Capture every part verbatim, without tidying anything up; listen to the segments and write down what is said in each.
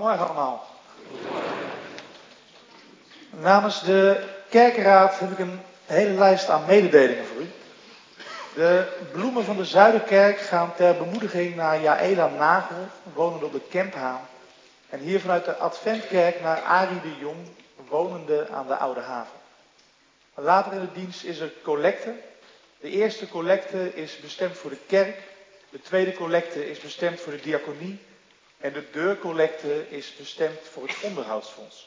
Goedemorgen allemaal. Namens de kerkenraad heb ik een hele lijst aan mededelingen voor u. De bloemen van de Zuiderkerk gaan ter bemoediging naar Jaëla Nagel, wonende op de Kemphaan. En hier vanuit de Adventkerk naar Arie de Jong, wonende aan de Oude Haven. Later in de dienst is er collecte. De eerste collecte is bestemd voor de kerk. De tweede collecte is bestemd voor de diaconie. En de deurcollecte is bestemd voor het onderhoudsfonds.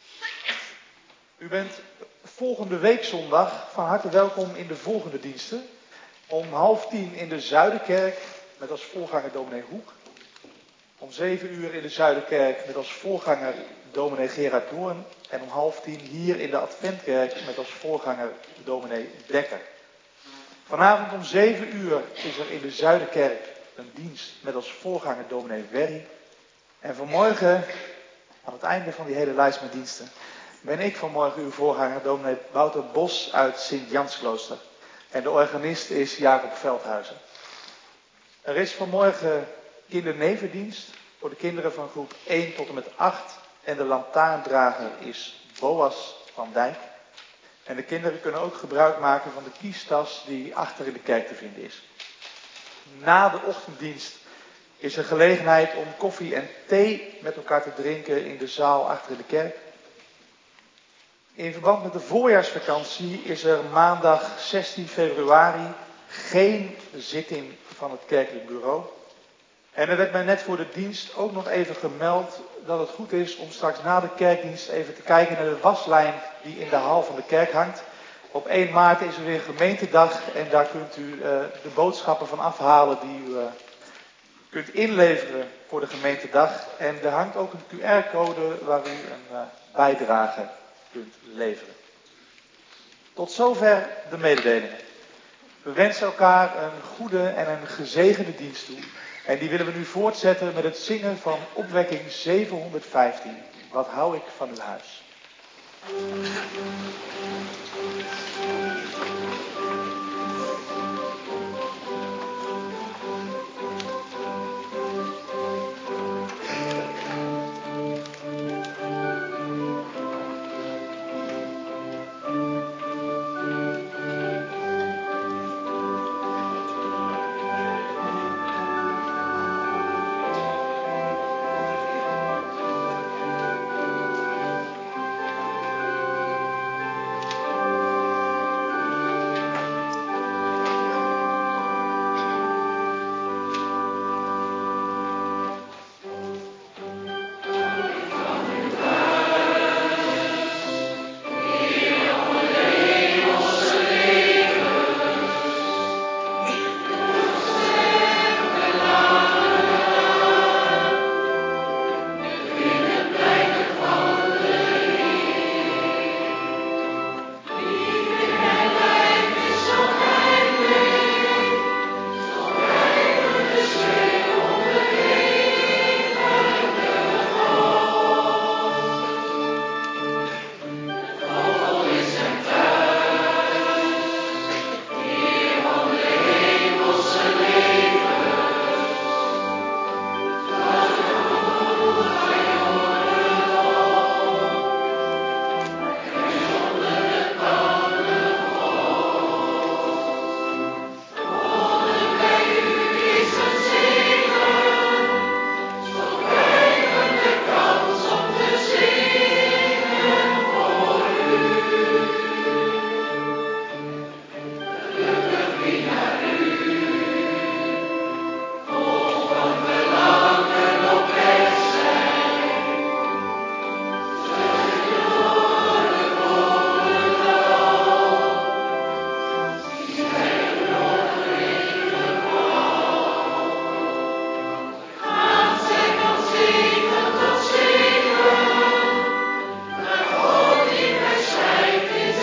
U bent volgende week zondag van harte welkom in de volgende diensten. Om half tien in de Zuiderkerk met als voorganger dominee Hoek. Om zeven uur in de Zuiderkerk met als voorganger dominee Gerard Doorn. En om half tien hier in de Adventkerk met als voorganger dominee Dekker. Vanavond om zeven uur is er in de Zuiderkerk een dienst met als voorganger dominee Werry. En vanmorgen, aan het einde van die hele lijst met diensten, ben ik vanmorgen uw voorganger dominee Wouter Bos uit Sint-Jansklooster. En de organist is Jacob Veldhuizen. Er is vanmorgen kindernevendienst voor de kinderen van groep één tot en met acht. En de lantaarndrager is Boas van Dijk. En de kinderen kunnen ook gebruik maken van de kiestas die achter in de kerk te vinden is. Na de ochtenddienst is er gelegenheid om koffie en thee met elkaar te drinken in de zaal achter in de kerk. In verband met de voorjaarsvakantie is er maandag zestien februari geen zitting van het kerkelijk bureau. En er werd mij net voor de dienst ook nog even gemeld dat het goed is om straks na de kerkdienst even te kijken naar de waslijn die in de hal van de kerk hangt. Op één maart is er weer gemeentedag en daar kunt u uh, de boodschappen van afhalen die u uh, kunt inleveren voor de gemeentedag. En er hangt ook een Q R-code waar u een uh, bijdrage kunt leveren. Tot zover de mededelingen. We wensen elkaar een goede en een gezegende dienst toe. En die willen we nu voortzetten met het zingen van opwekking zevenhonderdvijftien. Wat hou ik van uw huis. Is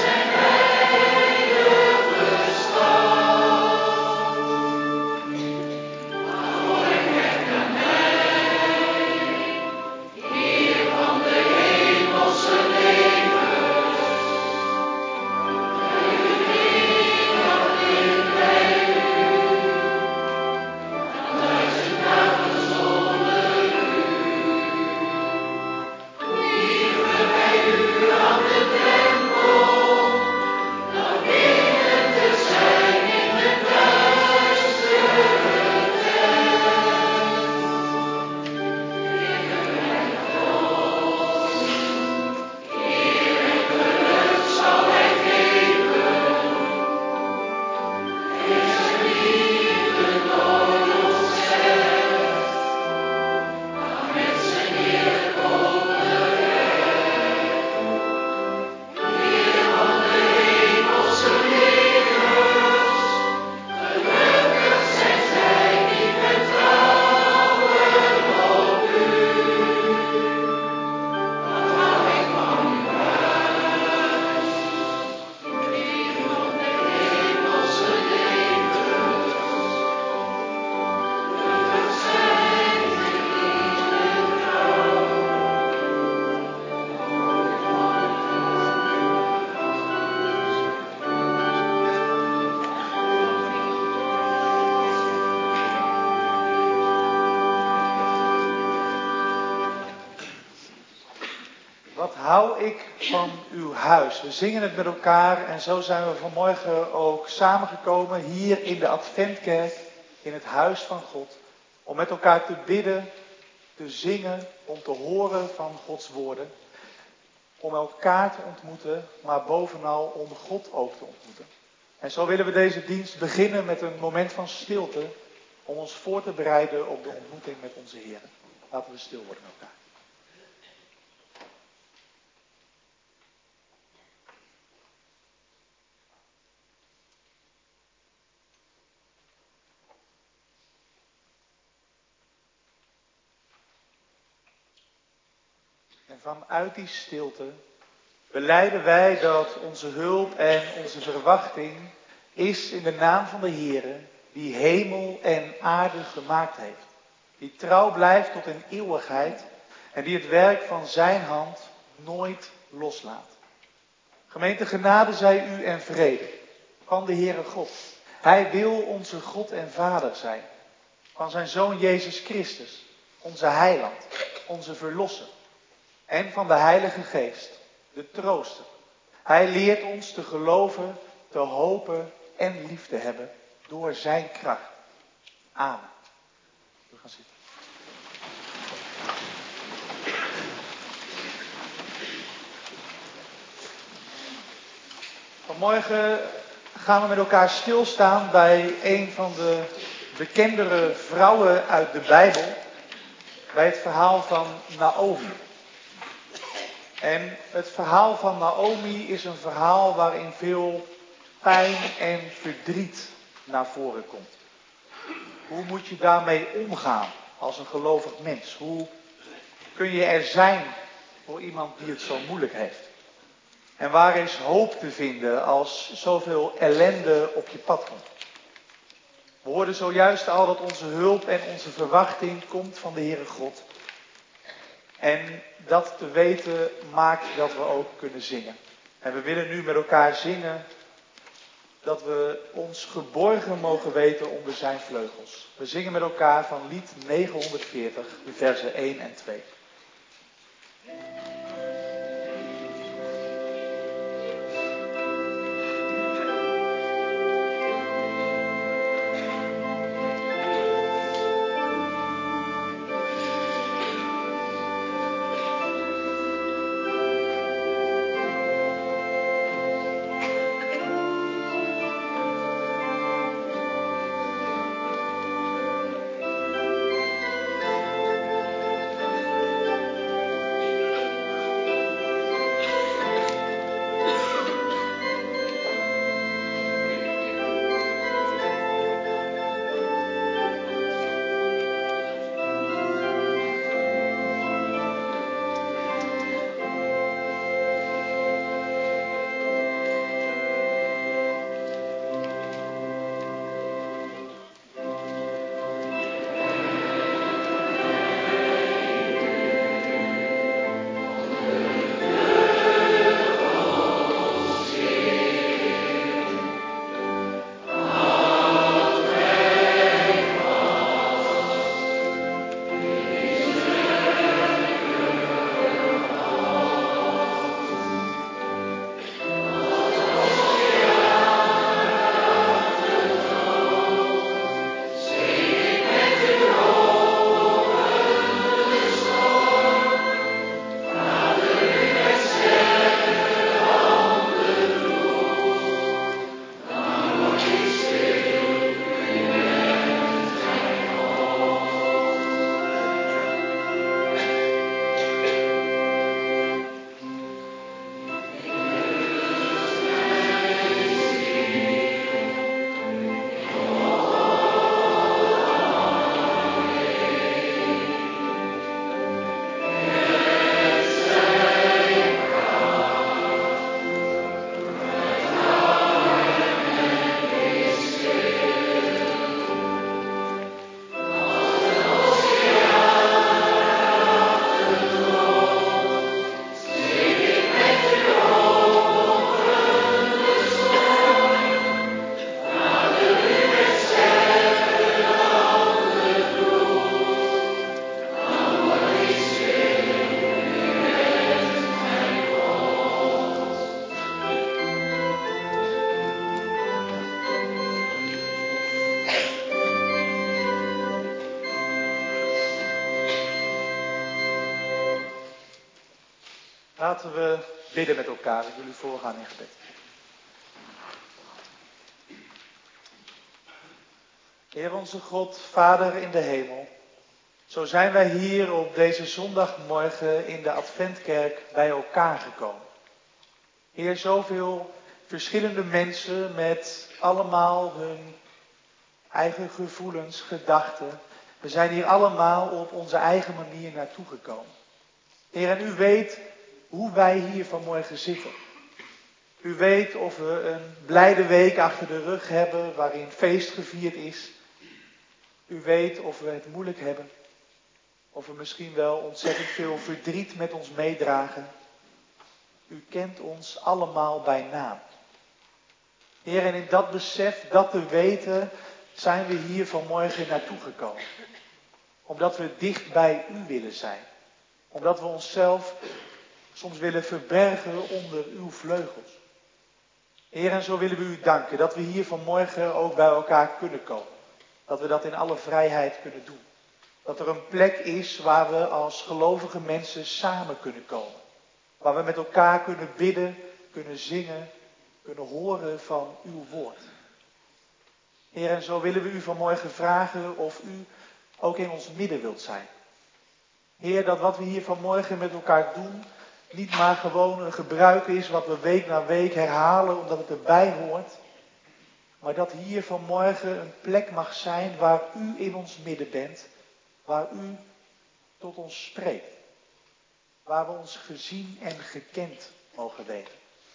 wat hou ik van uw huis. We zingen het met elkaar en zo zijn we vanmorgen ook samengekomen hier in de Adventkerk, in het huis van God. Om met elkaar te bidden, te zingen, om te horen van Gods woorden. Om elkaar te ontmoeten, maar bovenal om God ook te ontmoeten. En zo willen we deze dienst beginnen met een moment van stilte, om ons voor te bereiden op de ontmoeting met onze Heer. Laten we stil worden met elkaar. En vanuit die stilte belijden wij dat onze hulp en onze verwachting is in de naam van de Heere, die hemel en aarde gemaakt heeft. Die trouw blijft tot in eeuwigheid en die het werk van zijn hand nooit loslaat. Gemeente, genade zij u en vrede van de Heere God. Hij wil onze God en Vader zijn. Van zijn Zoon Jezus Christus, onze heiland, onze verlosser. En van de Heilige Geest, de trooster. Hij leert ons te geloven, te hopen en lief te hebben door zijn kracht. Amen. We gaan zitten. Vanmorgen gaan we met elkaar stilstaan bij een van de bekendere vrouwen uit de Bijbel. Bij het verhaal van Naomi. En het verhaal van Naomi is een verhaal waarin veel pijn en verdriet naar voren komt. Hoe moet je daarmee omgaan als een gelovig mens? Hoe kun je er zijn voor iemand die het zo moeilijk heeft? En waar is hoop te vinden als zoveel ellende op je pad komt? We hoorden zojuist al dat onze hulp en onze verwachting komt van de Heere God. En dat te weten maakt dat we ook kunnen zingen. En we willen nu met elkaar zingen dat we ons geborgen mogen weten onder zijn vleugels. We zingen met elkaar van lied negenhonderdveertig, de versen één en twee. Thank Laten we bidden met elkaar. Ik wil u voorgaan in gebed. Heer onze God, Vader in de hemel. Zo zijn wij hier op deze zondagmorgen in de Adventkerk bij elkaar gekomen. Heer, zoveel verschillende mensen met allemaal hun eigen gevoelens, gedachten. We zijn hier allemaal op onze eigen manier naartoe gekomen. Heer, en u weet hoe wij hier vanmorgen zitten. U weet of we een blijde week achter de rug hebben waarin feest gevierd is. U weet of we het moeilijk hebben. Of we misschien wel ontzettend veel verdriet met ons meedragen. U kent ons allemaal bij naam. Heer, en in dat besef, dat te weten, zijn we hier vanmorgen naartoe gekomen. Omdat we dicht bij u willen zijn. Omdat we onszelf soms willen verbergen onder uw vleugels. Heer, en zo willen we u danken dat we hier vanmorgen ook bij elkaar kunnen komen. Dat we dat in alle vrijheid kunnen doen. Dat er een plek is waar we als gelovige mensen samen kunnen komen. Waar we met elkaar kunnen bidden, kunnen zingen, kunnen horen van uw woord. Heer, en zo willen we u vanmorgen vragen of u ook in ons midden wilt zijn. Heer, dat wat we hier vanmorgen met elkaar doen, niet maar gewoon een gebruik is wat we week na week herhalen omdat het erbij hoort. Maar dat hier vanmorgen een plek mag zijn waar u in ons midden bent. Waar u tot ons spreekt. Waar we ons gezien en gekend mogen weten.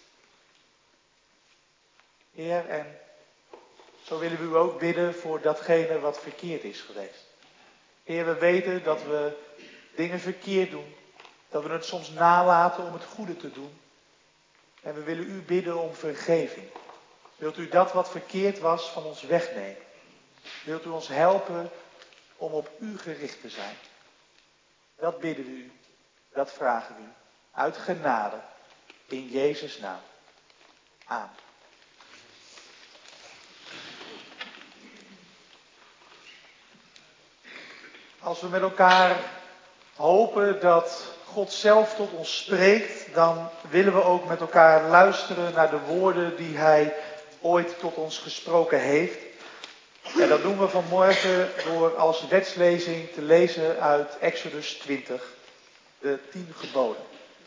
Heer, en zo willen we u ook bidden voor datgene wat verkeerd is geweest. Heer, we weten dat we dingen verkeerd doen. Dat we het soms nalaten om het goede te doen. En we willen u bidden om vergeving. Wilt u dat wat verkeerd was van ons wegnemen? Wilt u ons helpen om op u gericht te zijn? Dat bidden we u. Dat vragen we u. Uit genade. In Jezus' naam. Amen. Als we met elkaar hopen dat God zelf tot ons spreekt, dan willen we ook met elkaar luisteren naar de woorden die Hij ooit tot ons gesproken heeft. En dat doen we vanmorgen door als wetslezing te lezen uit Exodus twintig, de tien geboden.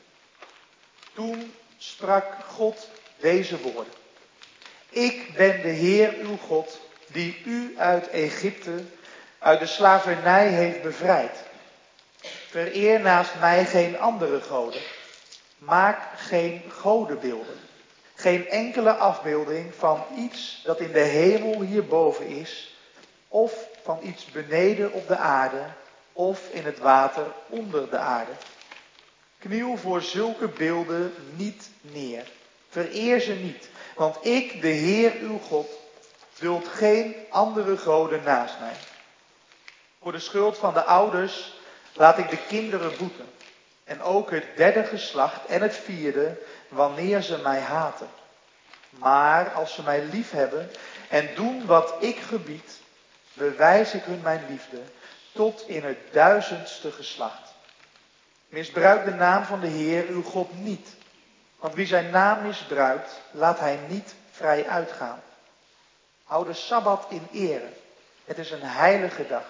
Toen sprak God deze woorden. Ik ben de Heer uw God, die u uit Egypte, uit de slavernij heeft bevrijd. Vereer naast mij geen andere goden. Maak geen godenbeelden. Geen enkele afbeelding van iets dat in de hemel hierboven is, of van iets beneden op de aarde, of in het water onder de aarde. Kniel voor zulke beelden niet neer. Vereer ze niet, want ik, de Heer uw God, duld geen andere goden naast mij. Voor de schuld van de ouders laat ik de kinderen boeten. En ook het derde geslacht en het vierde, wanneer ze mij haten. Maar als ze mij lief hebben en doen wat ik gebied, bewijs ik hun mijn liefde tot in het duizendste geslacht. Misbruik de naam van de Heer uw God niet. Want wie zijn naam misbruikt, laat hij niet vrij uitgaan. Hou de Sabbat in ere. Het is een heilige dag.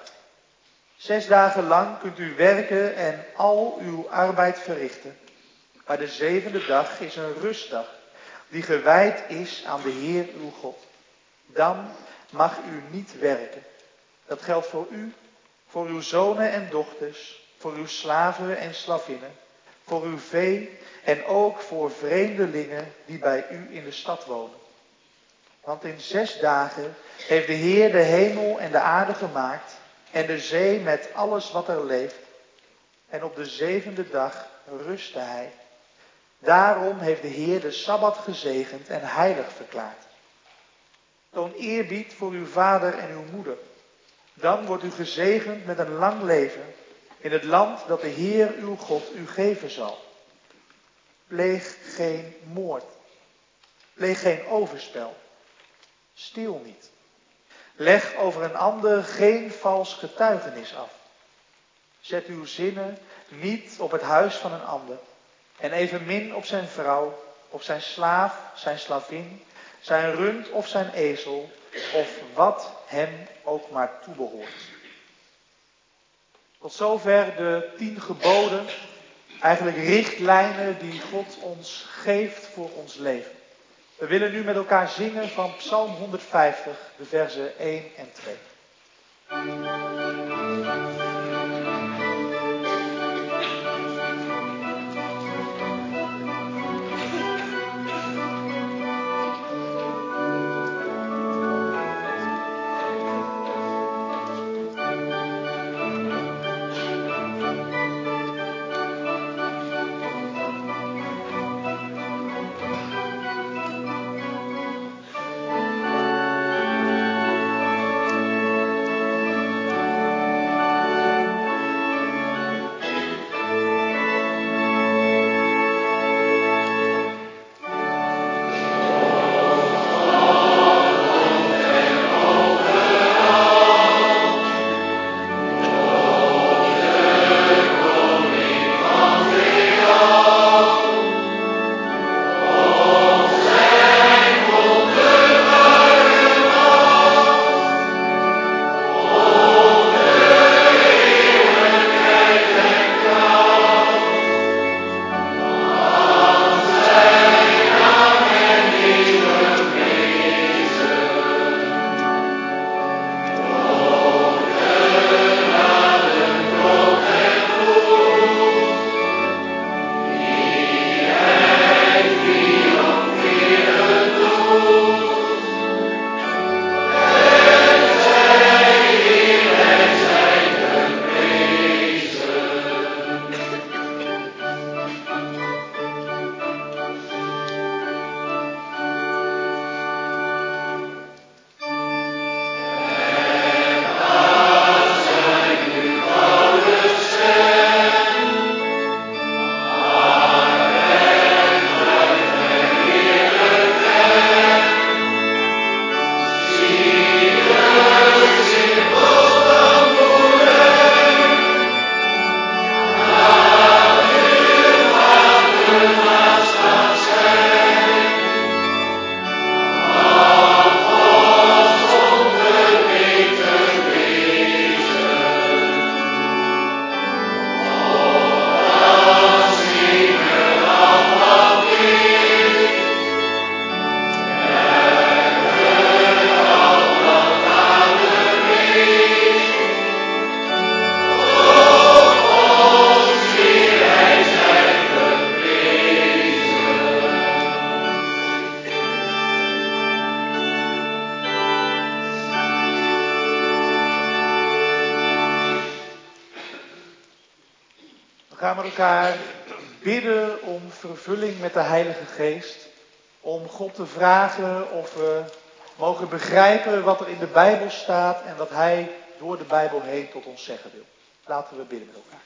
Zes dagen lang kunt u werken en al uw arbeid verrichten. Maar de zevende dag is een rustdag, die gewijd is aan de Heer uw God. Dan mag u niet werken. Dat geldt voor u, voor uw zonen en dochters, voor uw slaven en slavinnen, voor uw vee en ook voor vreemdelingen die bij u in de stad wonen. Want in zes dagen heeft de Heer de hemel en de aarde gemaakt en de zee met alles wat er leeft. En op de zevende dag rustte hij. Daarom heeft de Heer de Sabbat gezegend en heilig verklaard. Toon eerbied voor uw vader en uw moeder. Dan wordt u gezegend met een lang leven in het land dat de Heer uw God u geven zal. Pleeg geen moord. Pleeg geen overspel. Steel niet. Leg over een ander geen vals getuigenis af. Zet uw zinnen niet op het huis van een ander. En evenmin op zijn vrouw, op zijn slaaf, zijn slavin, zijn rund of zijn ezel, of wat hem ook maar toebehoort. Tot zover de tien geboden, eigenlijk richtlijnen die God ons geeft voor ons leven. We willen nu met elkaar zingen van Psalm honderdvijftig, de versen één en twee. We gaan met elkaar bidden om vervulling met de Heilige Geest. Om God te vragen of we mogen begrijpen wat er in de Bijbel staat en wat Hij door de Bijbel heen tot ons zeggen wil. Laten we bidden met elkaar.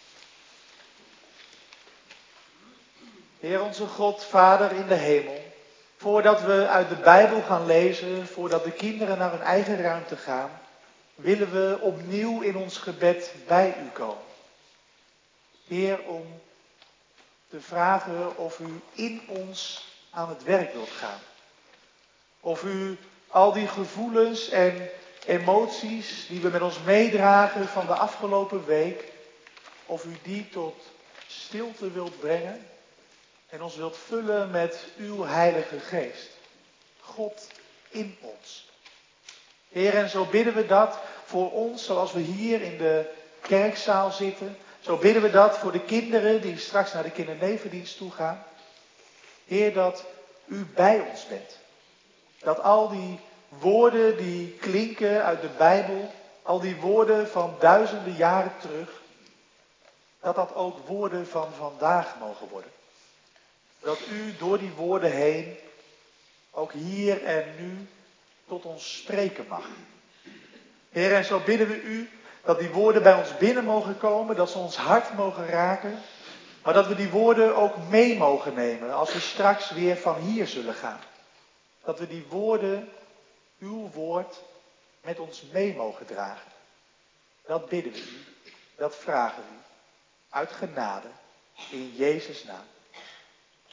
Heer onze God, Vader in de hemel. Voordat we uit de Bijbel gaan lezen, voordat de kinderen naar hun eigen ruimte gaan, willen we opnieuw in ons gebed bij u komen. Heer, om te vragen of u in ons aan het werk wilt gaan. Of u al die gevoelens en emoties die we met ons meedragen van de afgelopen week, of u die tot stilte wilt brengen en ons wilt vullen met uw Heilige Geest. God in ons. Heer, en zo bidden we dat voor ons, zoals we hier in de kerkzaal zitten. Zo bidden we dat voor de kinderen die straks naar de kindernevendienst toe gaan. Heer, dat u bij ons bent. Dat al die woorden die klinken uit de Bijbel, al die woorden van duizenden jaren terug, dat dat ook woorden van vandaag mogen worden. Dat u door die woorden heen ook hier en nu tot ons spreken mag. Heer, en zo bidden we u dat die woorden bij ons binnen mogen komen, dat ze ons hart mogen raken, maar dat we die woorden ook mee mogen nemen als we straks weer van hier zullen gaan. Dat we die woorden, uw woord, met ons mee mogen dragen. Dat bidden we u, dat vragen we u, uit genade, in Jezus' naam.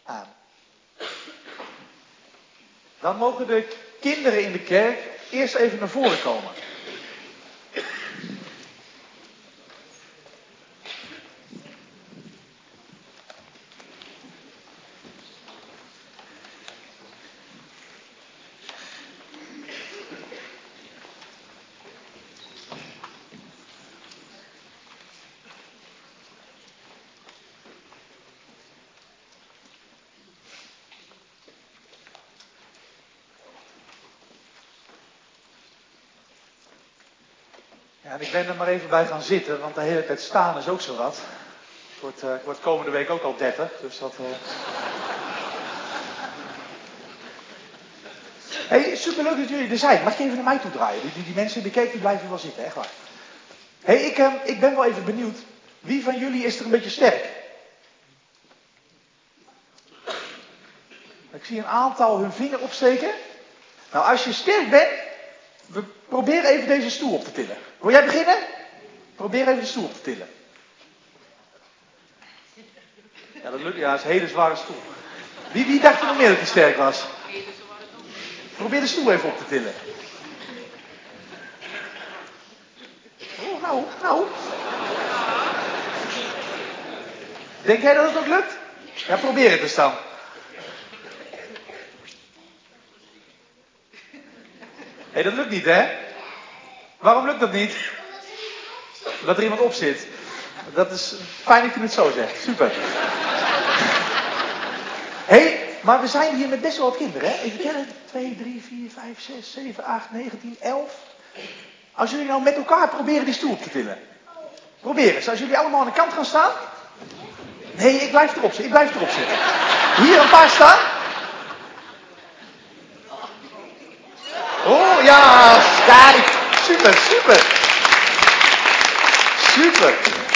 aan. Dan mogen de kinderen in de kerk eerst even naar voren komen. Ja, en ik ben er maar even bij gaan zitten, want de hele tijd staan is ook zo wat. Ik word, uh, ik word komende week ook al dertig, dus dat... Uh... hey, superleuk dat jullie er zijn. Mag ik even naar mij toe draaien? Die, die, die mensen in de kerk die blijven wel zitten, echt waar. Hey, ik, uh, ik ben wel even benieuwd. Wie van jullie is er een beetje sterk? Ik zie een aantal hun vinger opsteken. Nou, als je sterk bent, we proberen even deze stoel op te tillen. Wil jij beginnen? Probeer even de stoel op te tillen. Ja, dat lukt. Ja, dat is een hele zware stoel. Wie, wie dacht er nog meer dat hij sterk was? Probeer de stoel even op te tillen. Oh, nou, nou. Denk jij dat het ook lukt? Ja, probeer het dus dan. Hé, hey, dat lukt niet, hè? Waarom lukt dat niet? Omdat er iemand op zit. Dat is fijn dat je het zo zegt. Super. Hé, hey, maar we zijn hier met best wel wat kinderen, hè? Even kijken. twee, drie, vier, vijf, zes, zeven, acht, negen, tien, elf. Als jullie nou met elkaar proberen die stoel op te tillen. Probeer eens. Als jullie allemaal aan de kant gaan staan. Nee, ik blijf erop zitten. Ik blijf erop zitten. Hier een paar staan. Oh, ja. Kijk. Super, super. Super.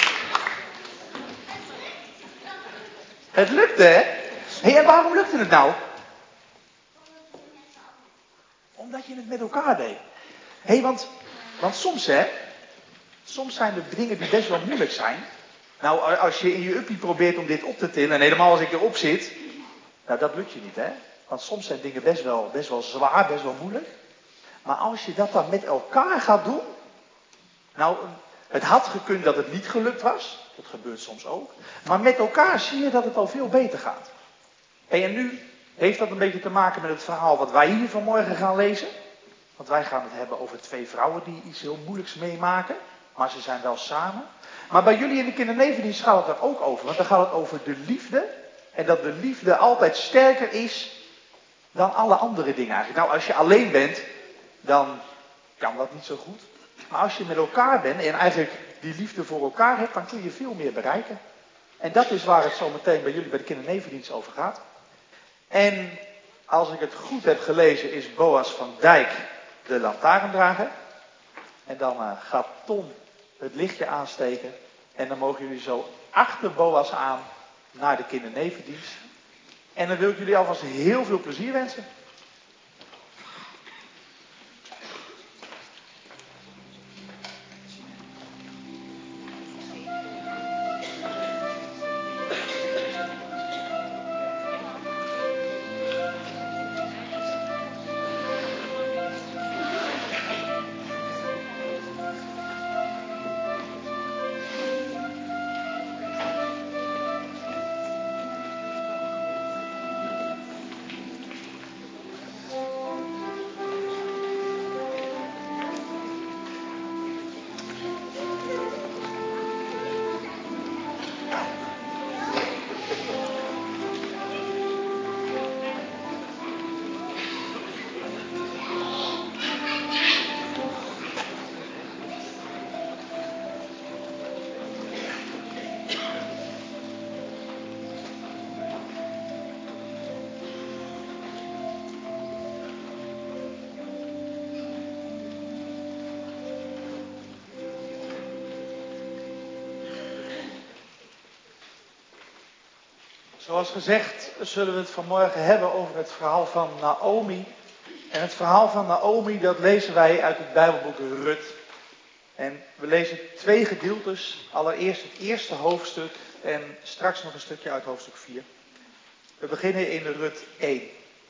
Het lukte, hè? Hé, hey, en waarom lukte het nou? Omdat je het met elkaar deed. Hé, hey, want, want soms, hè. Soms zijn er dingen die best wel moeilijk zijn. Nou, als je in je uppie probeert om dit op te tillen, en helemaal als ik erop zit, nou, dat lukt je niet, hè. Want soms zijn dingen best wel, best wel zwaar, best wel moeilijk. Maar als je dat dan met elkaar gaat doen, nou, het had gekund dat het niet gelukt was. Dat gebeurt soms ook. Maar met elkaar zie je dat het al veel beter gaat. Hey, en nu heeft dat een beetje te maken met het verhaal wat wij hier vanmorgen gaan lezen. Want wij gaan het hebben over twee vrouwen die iets heel moeilijks meemaken. Maar ze zijn wel samen. Maar bij jullie in de kindernevendienst gaat het daar ook over. Want dan gaat het over de liefde. En dat de liefde altijd sterker is dan alle andere dingen eigenlijk. Nou, als je alleen bent, dan kan dat niet zo goed. Maar als je met elkaar bent en eigenlijk die liefde voor elkaar hebt, dan kun je veel meer bereiken. En dat is waar het zo meteen bij jullie bij de kindernevendienst over gaat. En als ik het goed heb gelezen, is Boas van Dijk de lantaarndrager. En dan uh, gaat Tom het lichtje aansteken. En dan mogen jullie zo achter Boas aan naar de kindernevendienst. En dan wil ik jullie alvast heel veel plezier wensen. Zoals gezegd zullen we het vanmorgen hebben over het verhaal van Naomi. En het verhaal van Naomi, dat lezen wij uit het Bijbelboek Rut. En we lezen twee gedeeltes. Allereerst het eerste hoofdstuk en straks nog een stukje uit hoofdstuk vier. We beginnen in Rut één.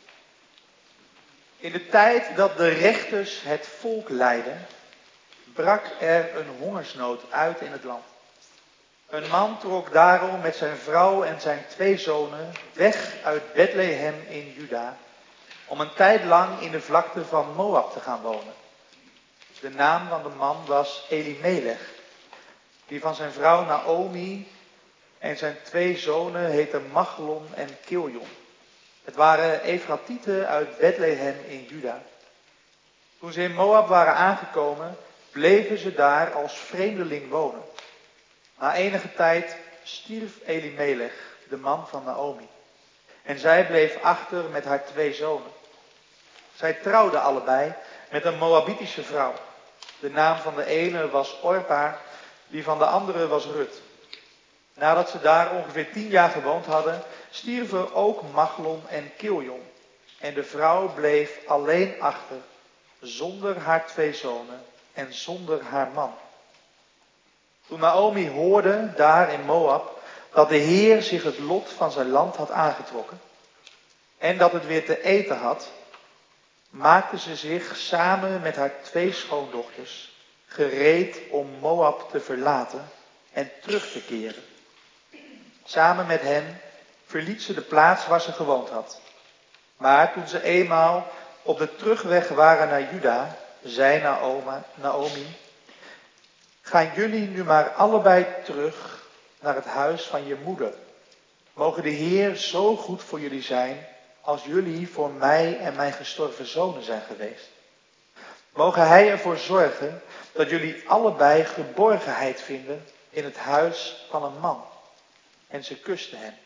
In de tijd dat de rechters het volk leidden, brak er een hongersnood uit in het land. Een man trok daarom met zijn vrouw en zijn twee zonen weg uit Bethlehem in Juda, om een tijd lang in de vlakte van Moab te gaan wonen. De naam van de man was Elimelech, die van zijn vrouw Naomi en zijn twee zonen heten Machlon en Kiljon. Het waren Efratieten uit Bethlehem in Juda. Toen ze in Moab waren aangekomen, bleven ze daar als vreemdeling wonen. Na enige tijd stierf Elimelech, de man van Naomi. En zij bleef achter met haar twee zonen. Zij trouwden allebei met een Moabitische vrouw. De naam van de ene was Orpa, die van de andere was Rut. Nadat ze daar ongeveer tien jaar gewoond hadden, stierven ook Machlon en Kiljon. En de vrouw bleef alleen achter, zonder haar twee zonen en zonder haar man. Toen Naomi hoorde, daar in Moab, dat de Heer zich het lot van zijn land had aangetrokken en dat het weer te eten had, maakte ze zich samen met haar twee schoondochters gereed om Moab te verlaten en terug te keren. Samen met hen verliet ze de plaats waar ze gewoond had. Maar toen ze eenmaal op de terugweg waren naar Juda, zei Naomi: gaan jullie nu maar allebei terug naar het huis van je moeder. Mogen de Heer zo goed voor jullie zijn als jullie voor mij en mijn gestorven zonen zijn geweest. Mogen Hij ervoor zorgen dat jullie allebei geborgenheid vinden in het huis van een man. En ze kuste hem.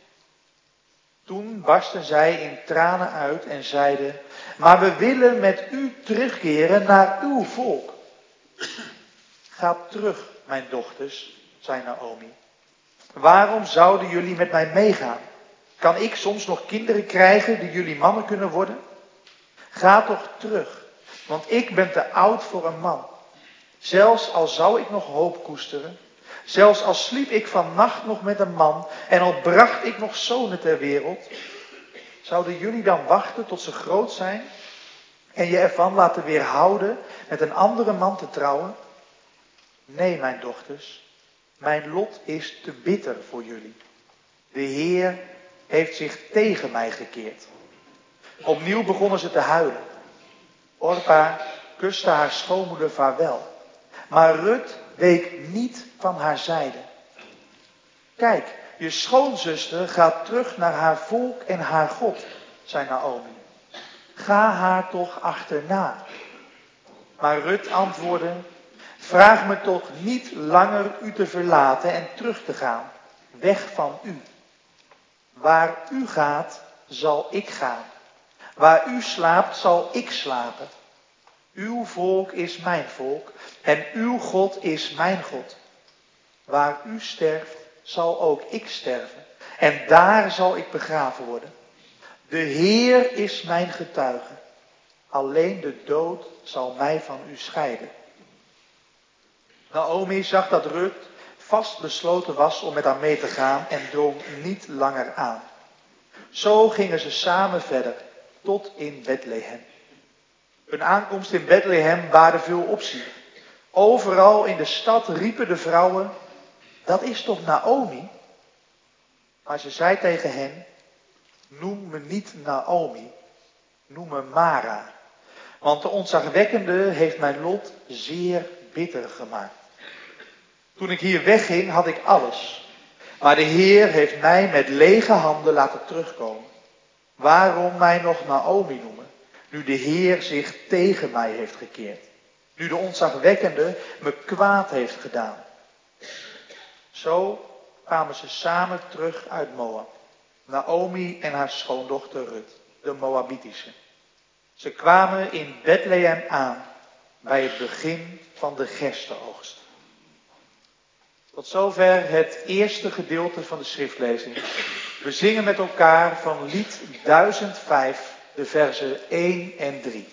Toen barsten zij in tranen uit en zeiden: maar we willen met u terugkeren naar uw volk. Ga terug, mijn dochters, zei Naomi. Waarom zouden jullie met mij meegaan? Kan ik soms nog kinderen krijgen die jullie mannen kunnen worden? Ga toch terug, want ik ben te oud voor een man. Zelfs al zou ik nog hoop koesteren, zelfs al sliep ik vannacht nog met een man en al bracht ik nog zonen ter wereld, zouden jullie dan wachten tot ze groot zijn en je ervan laten weerhouden met een andere man te trouwen? Nee, mijn dochters, mijn lot is te bitter voor jullie. De Heer heeft zich tegen mij gekeerd. Opnieuw begonnen ze te huilen. Orpa kuste haar schoonmoeder vaarwel. Maar Rut week niet van haar zijde. Kijk, je schoonzuster gaat terug naar haar volk en haar God, zei Naomi. Ga haar toch achterna. Maar Rut antwoordde: vraag me toch niet langer u te verlaten en terug te gaan, weg van u. Waar u gaat, zal ik gaan. Waar u slaapt, zal ik slapen. Uw volk is mijn volk en uw God is mijn God. Waar u sterft, zal ook ik sterven en daar zal ik begraven worden. De Heer is mijn getuige. Alleen de dood zal mij van u scheiden. Naomi zag dat Rut vast besloten was om met haar mee te gaan en drong niet langer aan. Zo gingen ze samen verder, tot in Bethlehem. Hun aankomst in Bethlehem baarde veel opzien. Overal in de stad riepen de vrouwen: dat is toch Naomi? Maar ze zei tegen hen: noem me niet Naomi, noem me Mara. Want de ontzagwekkende heeft mijn lot zeer bitter gemaakt. Toen ik hier wegging had ik alles. Maar de Heer heeft mij met lege handen laten terugkomen. Waarom mij nog Naomi noemen, nu de Heer zich tegen mij heeft gekeerd? Nu de ontzagwekkende me kwaad heeft gedaan. Zo kwamen ze samen terug uit Moab. Naomi en haar schoondochter Rut, de Moabitische. Ze kwamen in Bethlehem aan bij het begin van de gerstenoogst. Tot zover het eerste gedeelte van de schriftlezing. We zingen met elkaar van lied duizend vijf de verzen één en drie.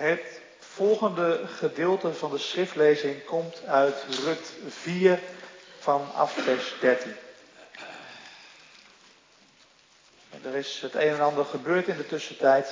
Het volgende gedeelte van de schriftlezing komt uit Rut vier vanaf vers dertien. En er is het een en ander gebeurd in de tussentijd.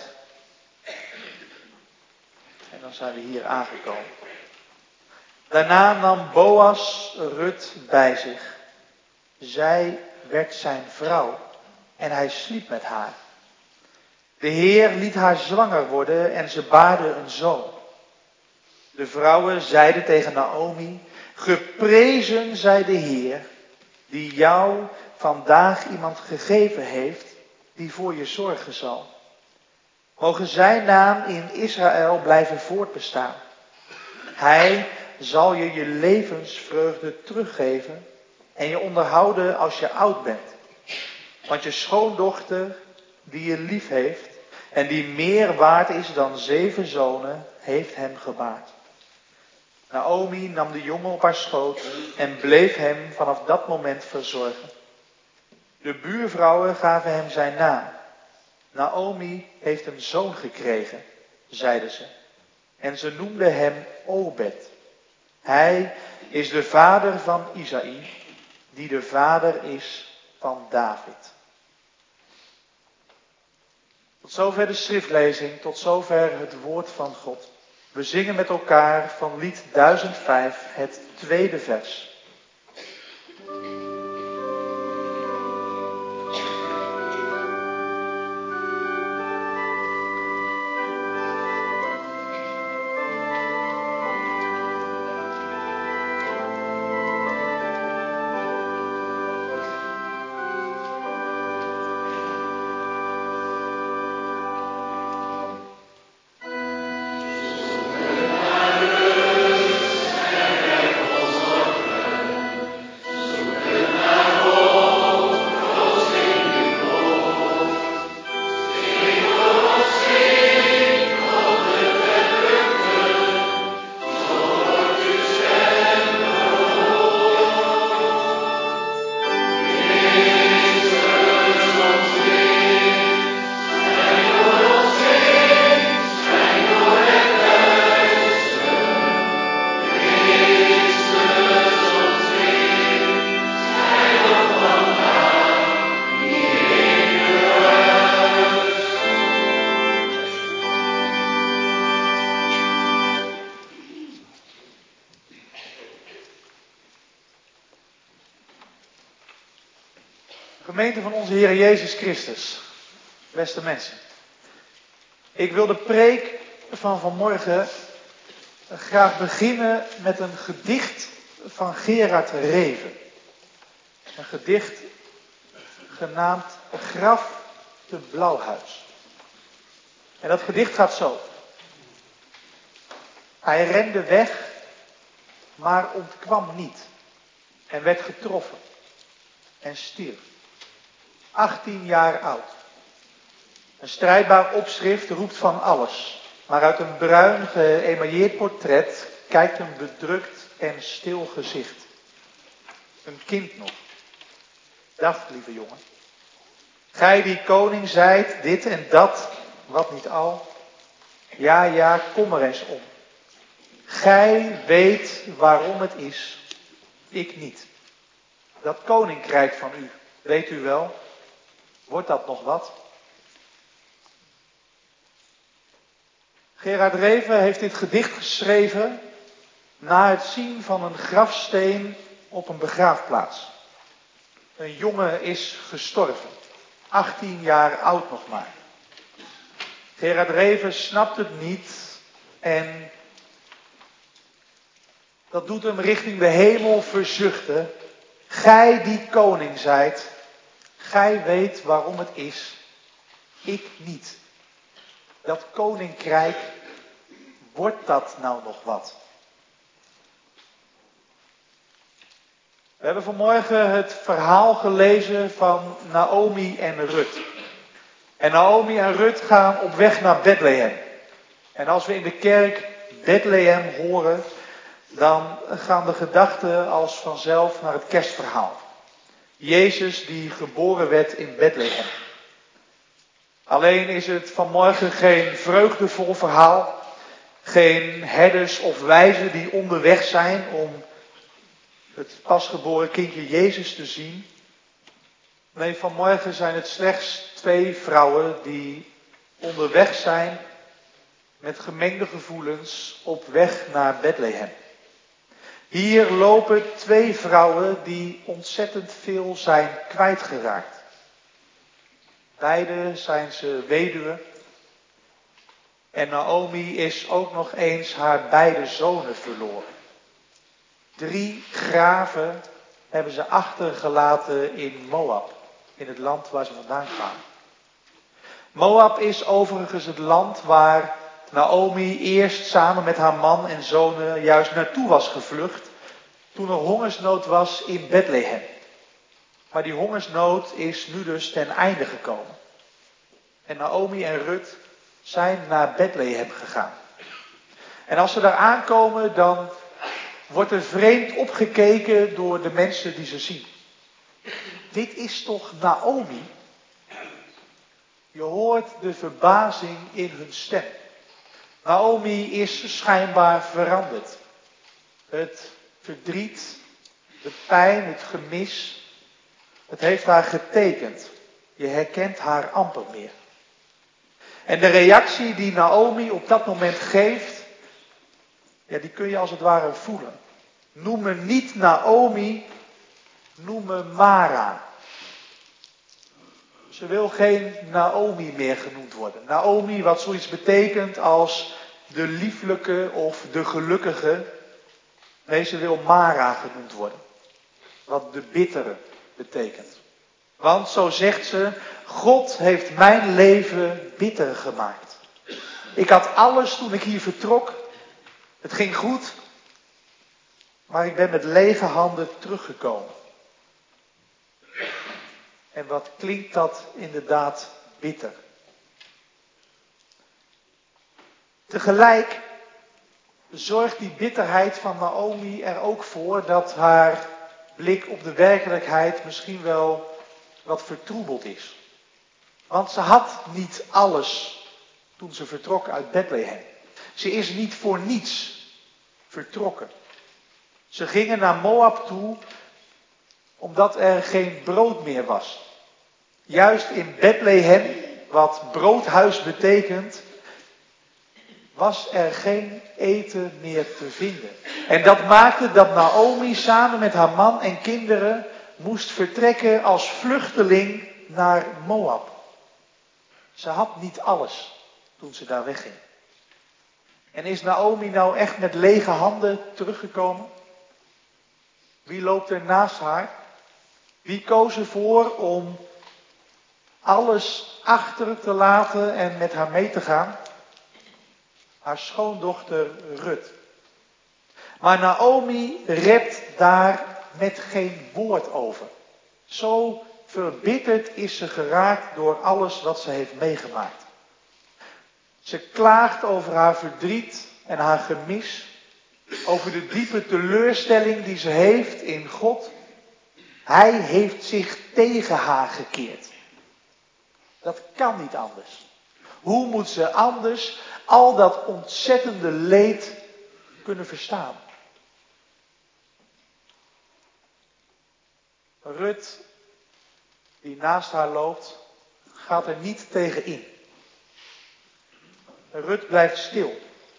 En dan zijn we hier aangekomen. Daarna nam Boas Rut bij zich. Zij werd zijn vrouw en hij sliep met haar. De Heer liet haar zwanger worden en ze baarde een zoon. De vrouwen zeiden tegen Naomi: geprezen zij de Heer, die jou vandaag iemand gegeven heeft, die voor je zorgen zal. Mogen zijn naam in Israël blijven voortbestaan. Hij zal je je levensvreugde teruggeven en je onderhouden als je oud bent. Want je schoondochter, die je lief heeft en die meer waard is dan zeven zonen, heeft hem gebaard. Naomi nam de jongen op haar schoot en bleef hem vanaf dat moment verzorgen. De buurvrouwen gaven hem zijn naam. Naomi heeft een zoon gekregen, zeiden ze. En ze noemden hem Obed. Hij is de vader van Isaï, die de vader is van David. Tot zover de schriftlezing, tot zover het woord van God. We zingen met elkaar van lied duizend vijf het tweede vers. Gemeente van onze Heer Jezus Christus, beste mensen. Ik wil de preek van vanmorgen graag beginnen met een gedicht van Gerard Reven. Een gedicht genaamd Graf te Blauwhuis. En dat gedicht gaat zo. Hij rende weg, maar ontkwam niet en werd getroffen en stierf. achttien jaar oud. Een strijdbaar opschrift roept van alles, maar uit een bruin geëmailleerd portret kijkt een bedrukt en stil gezicht. Een kind nog. Dag, lieve jongen. Gij die koning zijt, dit en dat, wat niet al. Ja, ja, kom er eens om. Gij weet waarom het is, ik niet. Dat koninkrijk van u, weet u wel, wordt dat nog wat? Gerard Reven heeft dit gedicht geschreven na het zien van een grafsteen op een begraafplaats. Een jongen is gestorven, achttien jaar oud nog maar. Gerard Reven snapt het niet en dat doet hem richting de hemel verzuchten. Gij die koning zijt, gij weet waarom het is, ik niet. Dat koninkrijk, wordt dat nou nog wat? We hebben vanmorgen het verhaal gelezen van Naomi en Rut. En Naomi en Rut gaan op weg naar Bethlehem. En als we in de kerk Bethlehem horen, dan gaan de gedachten als vanzelf naar het kerstverhaal. Jezus die geboren werd in Bethlehem. Alleen is het vanmorgen geen vreugdevol verhaal. Geen herders of wijzen die onderweg zijn om het pasgeboren kindje Jezus te zien. Nee, vanmorgen zijn het slechts twee vrouwen die onderweg zijn met gemengde gevoelens op weg naar Bethlehem. Hier lopen twee vrouwen die ontzettend veel zijn kwijtgeraakt. Beide zijn ze weduwe. En Naomi is ook nog eens haar beide zonen verloren. Drie graven hebben ze achtergelaten in Moab, in het land waar ze vandaan kwamen. Moab is overigens het land waar Naomi eerst samen met haar man en zonen juist naartoe was gevlucht toen er hongersnood was in Bethlehem. Maar die hongersnood is nu dus ten einde gekomen. En Naomi en Rut zijn naar Bethlehem gegaan. En als ze daar aankomen, dan wordt er vreemd opgekeken door de mensen die ze zien. Dit is toch Naomi? Je hoort de verbazing in hun stem. Naomi is schijnbaar veranderd. Het verdriet, de pijn, het gemis, het heeft haar getekend. Je herkent haar amper meer. En de reactie die Naomi op dat moment geeft, ja, die kun je als het ware voelen. Noem me niet Naomi, noem me Mara. Ze wil geen Naomi meer genoemd worden. Naomi, wat zoiets betekent als de lieflijke of de gelukkige. Nee, ze wil Mara genoemd worden. Wat de bittere betekent. Want zo zegt ze, God heeft mijn leven bitter gemaakt. Ik had alles toen ik hier vertrok. Het ging goed. Maar ik ben met lege handen teruggekomen. En wat klinkt dat inderdaad bitter. Tegelijk zorgt die bitterheid van Naomi er ook voor dat haar blik op de werkelijkheid misschien wel wat vertroebeld is. Want ze had niet alles toen ze vertrok uit Bethlehem. Ze is niet voor niets vertrokken. Ze gingen naar Moab toe omdat er geen brood meer was. Juist in Bethlehem, wat broodhuis betekent, was er geen eten meer te vinden. En dat maakte dat Naomi samen met haar man en kinderen moest vertrekken als vluchteling naar Moab. Ze had niet alles toen ze daar wegging. En is Naomi nou echt met lege handen teruggekomen? Wie loopt er naast haar? Wie koos ervoor om alles achter te laten en met haar mee te gaan? Haar schoondochter Rut. Maar Naomi redt daar met geen woord over. Zo verbitterd is ze geraakt door alles wat ze heeft meegemaakt. Ze klaagt over haar verdriet en haar gemis. Over de diepe teleurstelling die ze heeft in God. Hij heeft zich tegen haar gekeerd. Dat kan niet anders. Hoe moet ze anders al dat ontzettende leed kunnen verstaan? Rut, die naast haar loopt, gaat er niet tegen in. Rut blijft stil.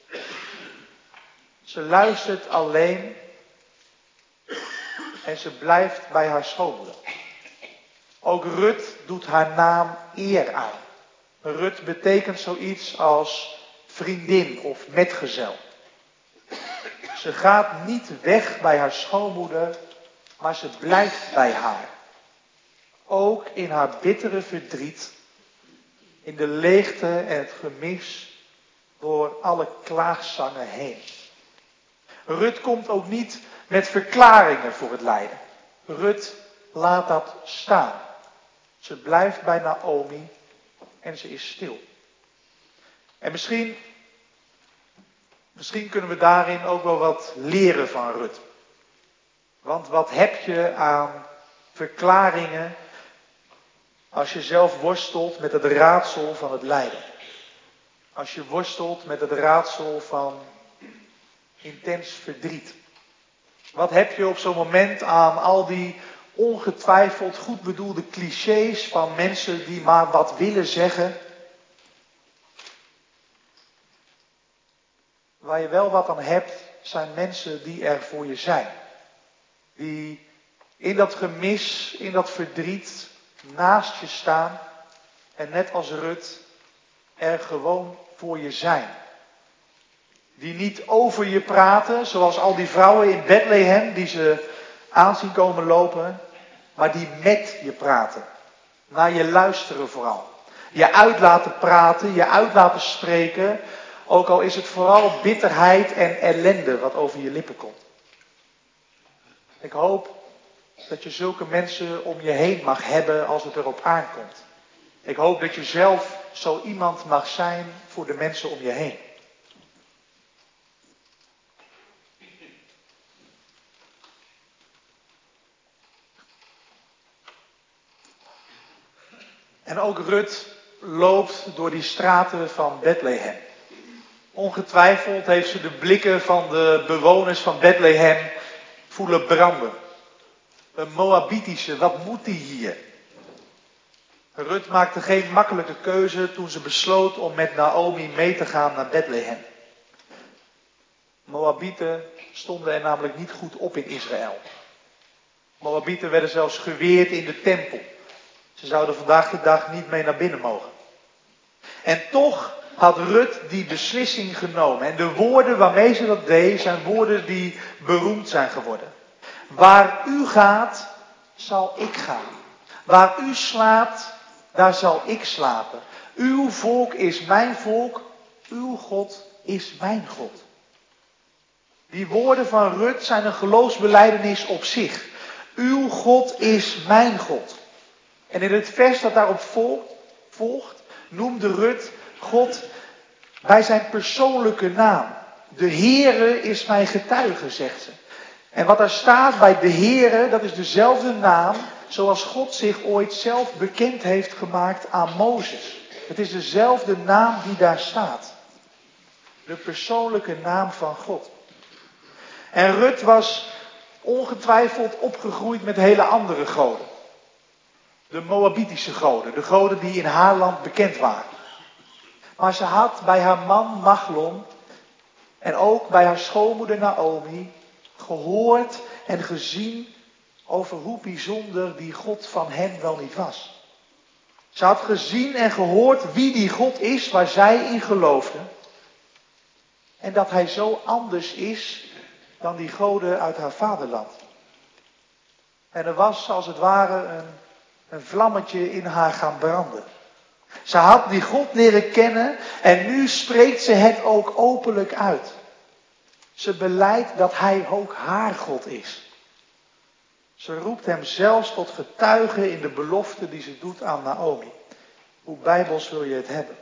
Ze luistert alleen en ze blijft bij haar schoonmoeder. Ook Rut doet haar naam eer aan. Rut betekent zoiets als vriendin of metgezel. Ze gaat niet weg bij haar schoonmoeder, maar ze blijft bij haar. Ook in haar bittere verdriet, in de leegte en het gemis, door alle klaagzangen heen. Rut komt ook niet met verklaringen voor het lijden. Rut laat dat staan. Ze blijft bij Naomi en ze is stil. En misschien, misschien kunnen we daarin ook wel wat leren van Rut. Want wat heb je aan verklaringen als je zelf worstelt met het raadsel van het lijden? als je worstelt met het raadsel van intens verdriet? Wat heb je op zo'n moment aan al die ongetwijfeld goed bedoelde clichés van mensen die maar wat willen zeggen? Waar je wel wat aan hebt, zijn mensen die er voor je zijn. Die in dat gemis, in dat verdriet, naast je staan en net als Rut er gewoon voor je zijn. Die niet over je praten, zoals al die vrouwen in Bethlehem die ze aan zien komen lopen, maar die met je praten. Naar je luisteren vooral. Je uit laten praten, je uit laten spreken, ook al is het vooral bitterheid en ellende wat over je lippen komt. Ik hoop dat je zulke mensen om je heen mag hebben als het erop aankomt. Ik hoop dat je zelf zo iemand mag zijn voor de mensen om je heen. En ook Rut loopt door die straten van Bethlehem. Ongetwijfeld heeft ze de blikken van de bewoners van Bethlehem voelen branden. Een Moabitische, wat moet die hier? Rut maakte geen makkelijke keuze toen ze besloot om met Naomi mee te gaan naar Bethlehem. Moabieten stonden er namelijk niet goed op in Israël. Moabieten werden zelfs geweerd in de tempel. Ze zouden vandaag de dag niet mee naar binnen mogen. En toch had Rut die beslissing genomen. En de woorden waarmee ze dat deed, zijn woorden die beroemd zijn geworden. Waar u gaat, zal ik gaan. Waar u slaapt, daar zal ik slapen. Uw volk is mijn volk, uw God is mijn God. Die woorden van Rut zijn een geloofsbelijdenis op zich. Uw God is mijn God. En in het vers dat daarop volgt, volgt noemde Rut God bij zijn persoonlijke naam. De Heere is mijn getuige, zegt ze. En wat daar staat bij de Heere, dat is dezelfde naam zoals God zich ooit zelf bekend heeft gemaakt aan Mozes. Het is dezelfde naam die daar staat. De persoonlijke naam van God. En Rut was ongetwijfeld opgegroeid met hele andere goden. De Moabitische goden, de goden die in haar land bekend waren. Maar ze had bij haar man Machlon en ook bij haar schoonmoeder Naomi gehoord en gezien over hoe bijzonder die God van hen wel niet was. Ze had gezien en gehoord wie die God is waar zij in geloofde. En dat hij zo anders is dan die goden uit haar vaderland. En er was als het ware een, een vlammetje in haar gaan branden. Ze had die God leren kennen en nu spreekt ze het ook openlijk uit. Ze belijdt dat hij ook haar God is. Ze roept hem zelfs tot getuige in de belofte die ze doet aan Naomi. Hoe bijbels wil je het hebben?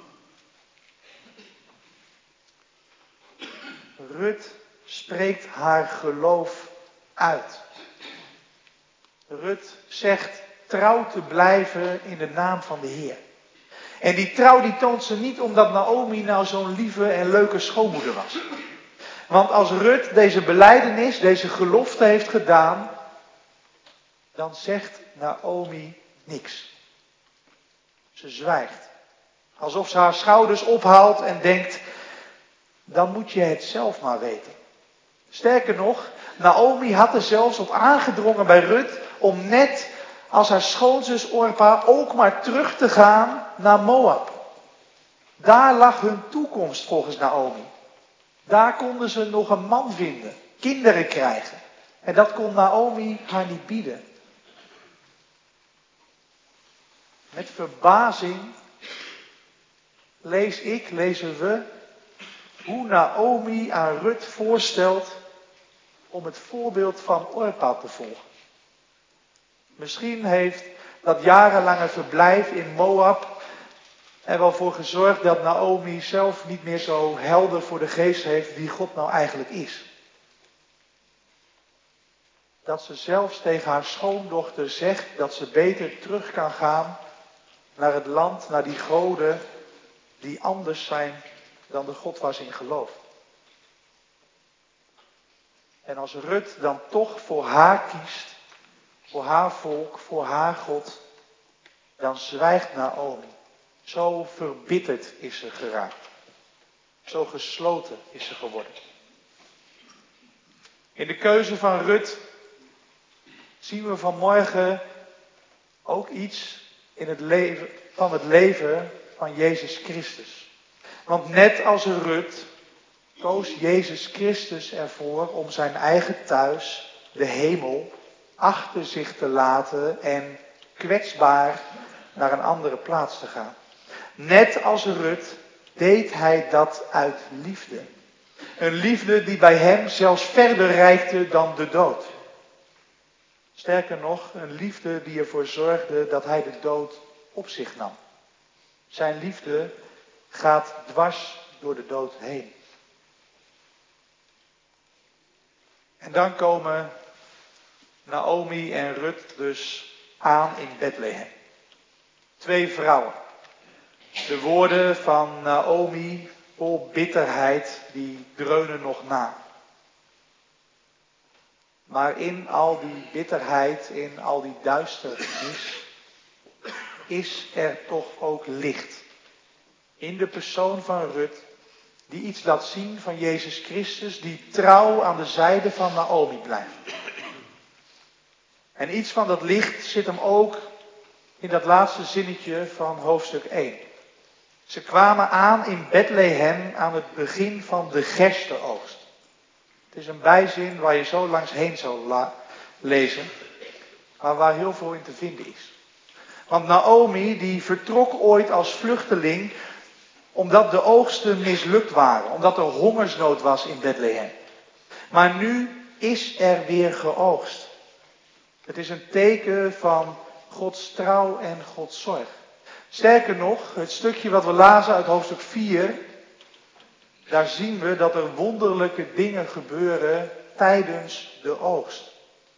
Rut spreekt haar geloof uit. Rut zegt trouw te blijven in de naam van de Heer. En die trouw die toont ze niet omdat Naomi nou zo'n lieve en leuke schoonmoeder was. Want als Rut deze belijdenis, deze gelofte heeft gedaan, dan zegt Naomi niks. Ze zwijgt. Alsof ze haar schouders ophaalt en denkt, dan moet je het zelf maar weten. Sterker nog, Naomi had er zelfs op aangedrongen bij Rut om net als haar schoonzus Orpa ook maar terug te gaan naar Moab. Daar lag hun toekomst volgens Naomi. Daar konden ze nog een man vinden, kinderen krijgen. En dat kon Naomi haar niet bieden. Met verbazing lees ik, lezen we, hoe Naomi aan Rut voorstelt om het voorbeeld van Orpa te volgen. Misschien heeft dat jarenlange verblijf in Moab er wel voor gezorgd dat Naomi zelf niet meer zo helder voor de geest heeft wie God nou eigenlijk is. Dat ze zelfs tegen haar schoondochter zegt dat ze beter terug kan gaan naar het land, naar die goden, die anders zijn dan de God waar ze in gelooft. En als Rut dan toch voor haar kiest, voor haar volk, voor haar God, dan zwijgt Naomi. Zo verbitterd is ze geraakt. Zo gesloten is ze geworden. In de keuze van Rut zien we vanmorgen ook iets in het leven, van het leven van Jezus Christus. Want net als Rut koos Jezus Christus ervoor om zijn eigen thuis, de hemel, achter zich te laten en kwetsbaar naar een andere plaats te gaan. Net als Rut deed hij dat uit liefde. Een liefde die bij hem zelfs verder reikte dan de dood. Sterker nog, een liefde die ervoor zorgde dat hij de dood op zich nam. Zijn liefde gaat dwars door de dood heen. En dan komen Naomi en Rut dus aan in Bethlehem. Twee vrouwen. De woorden van Naomi vol bitterheid, die dreunen nog na. Maar in al die bitterheid, in al die duisternis, is er toch ook licht. In de persoon van Rut, die iets laat zien van Jezus Christus, die trouw aan de zijde van Naomi blijft. En iets van dat licht zit hem ook in dat laatste zinnetje van hoofdstuk één. Ze kwamen aan in Bethlehem aan het begin van de gerstenoogst. Het is een bijzin waar je zo langs heen zou la- lezen, maar waar heel veel in te vinden is. Want Naomi die vertrok ooit als vluchteling omdat de oogsten mislukt waren, omdat er hongersnood was in Bethlehem. Maar nu is er weer geoogst. Het is een teken van Gods trouw en Gods zorg. Sterker nog, het stukje wat we lazen uit hoofdstuk vier, daar zien we dat er wonderlijke dingen gebeuren tijdens de oogst.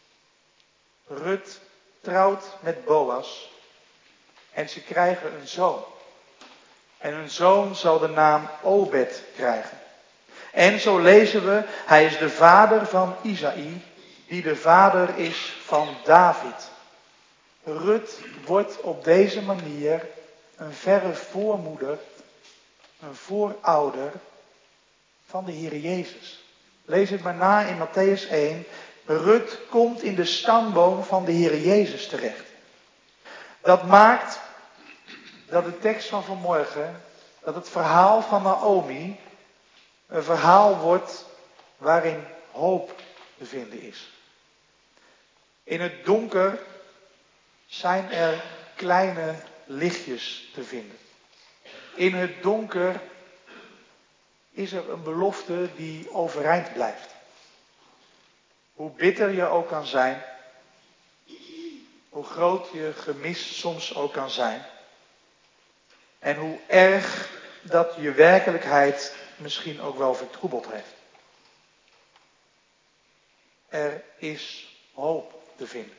Rut trouwt met Boas en ze krijgen een zoon. En hun zoon zal de naam Obed krijgen. En zo lezen we, hij is de vader van Isaï, die de vader is van David. Rut wordt op deze manier een verre voormoeder, een voorouder van de Heer Jezus. Lees het maar na in Mattheüs één. Rut komt in de stamboom van de Heer Jezus terecht. Dat maakt dat de tekst van vanmorgen, dat het verhaal van Naomi een verhaal wordt waarin hoop te vinden is. In het donker zijn er kleine lichtjes te vinden. In het donker is er een belofte die overeind blijft. Hoe bitter je ook kan zijn, hoe groot je gemis soms ook kan zijn, en hoe erg dat je werkelijkheid misschien ook wel vertroebeld heeft. Er is hoop te vinden.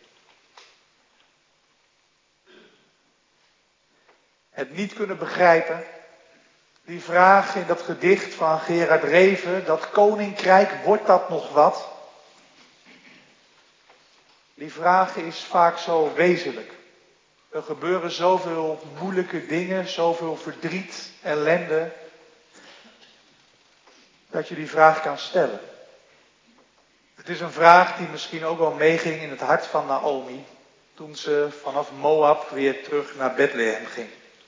Het niet kunnen begrijpen, die vraag in dat gedicht van Gerard Reven, dat koninkrijk, wordt dat nog wat? Die vraag is vaak zo wezenlijk. Er gebeuren zoveel moeilijke dingen, zoveel verdriet, ellende, dat je die vraag kan stellen. Het is een vraag die misschien ook wel meeging in het hart van Naomi, toen ze vanaf Moab weer terug naar Bethlehem ging.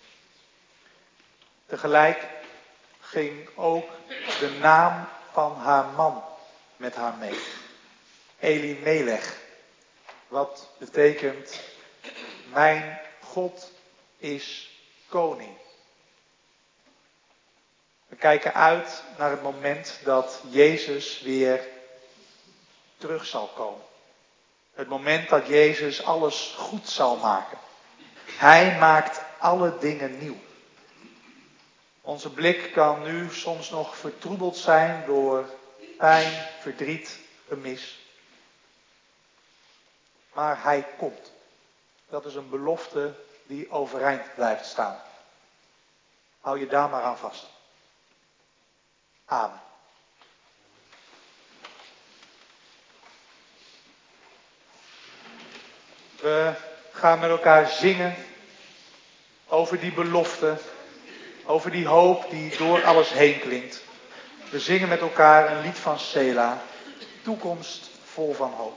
Tegelijk ging ook de naam van haar man met haar mee. Elimelech. Wat betekent, mijn God is koning. We kijken uit naar het moment dat Jezus weer terug zal komen. Het moment dat Jezus alles goed zal maken. Hij maakt alle dingen nieuw. Onze blik kan nu soms nog vertroebeld zijn door pijn, verdriet, gemis. Maar hij komt. Dat is een belofte die overeind blijft staan. Hou je daar maar aan vast. Amen. We gaan met elkaar zingen over die belofte, over die hoop die door alles heen klinkt. We zingen met elkaar een lied van Sela, toekomst vol van hoop.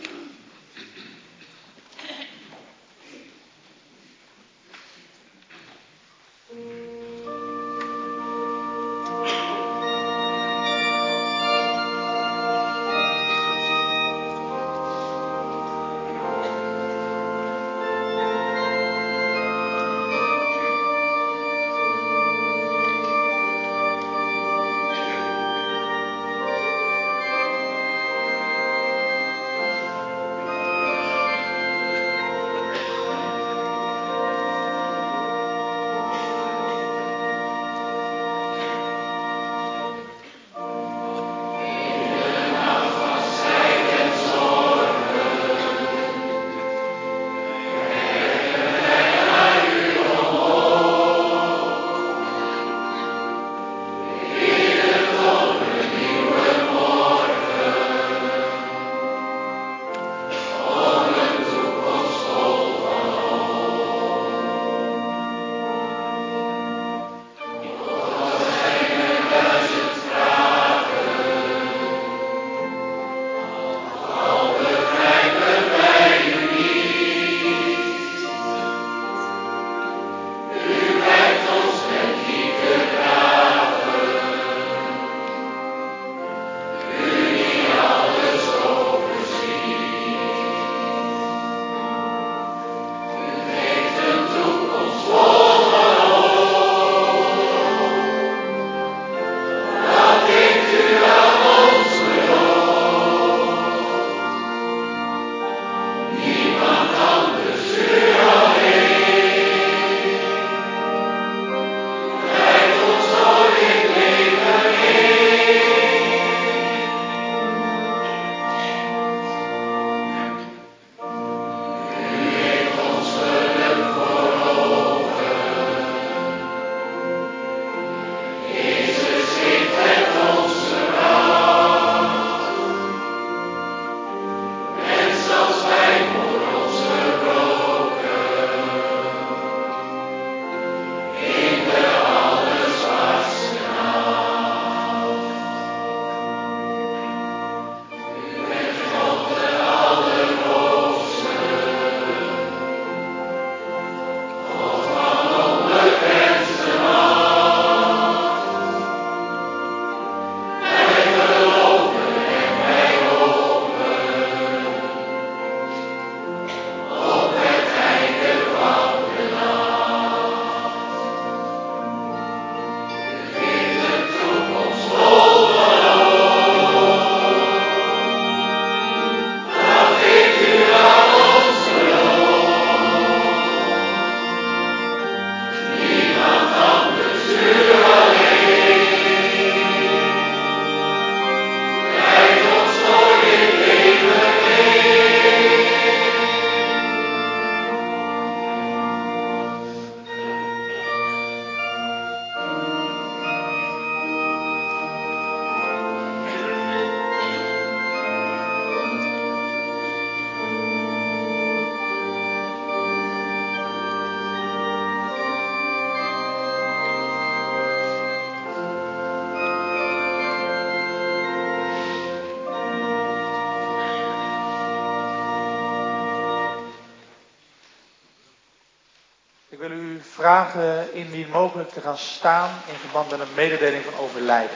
Ik wil u vragen indien mogelijk te gaan staan in verband met een mededeling van overlijden.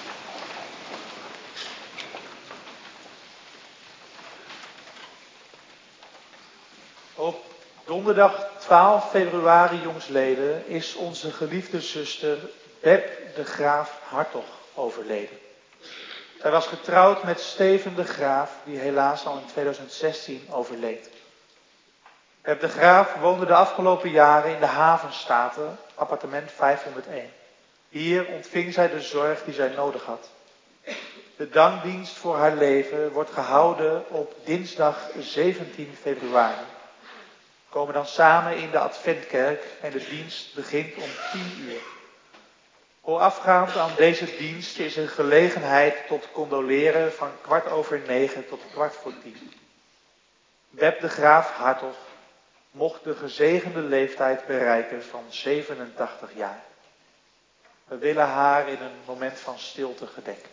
Op donderdag twaalf februari, jongsleden, is onze geliefde zuster Beb de Graaf Hartog overleden. Zij was getrouwd met Steven de Graaf, die helaas al in tweeduizend zestien overleed. Beb de Graaf woonde de afgelopen jaren in de Havenstaten, appartement vijfhonderdéén. Hier ontving zij de zorg die zij nodig had. De dankdienst voor haar leven wordt gehouden op dinsdag zeventien februari. We komen dan samen in de Adventkerk en de dienst begint om tien uur. Voorafgaand aan deze dienst is er gelegenheid tot condoleren van kwart over negen tot kwart voor tien. Beb de Graaf Hartog mocht de gezegende leeftijd bereiken van zevenentachtig jaar. We willen haar in een moment van stilte gedenken.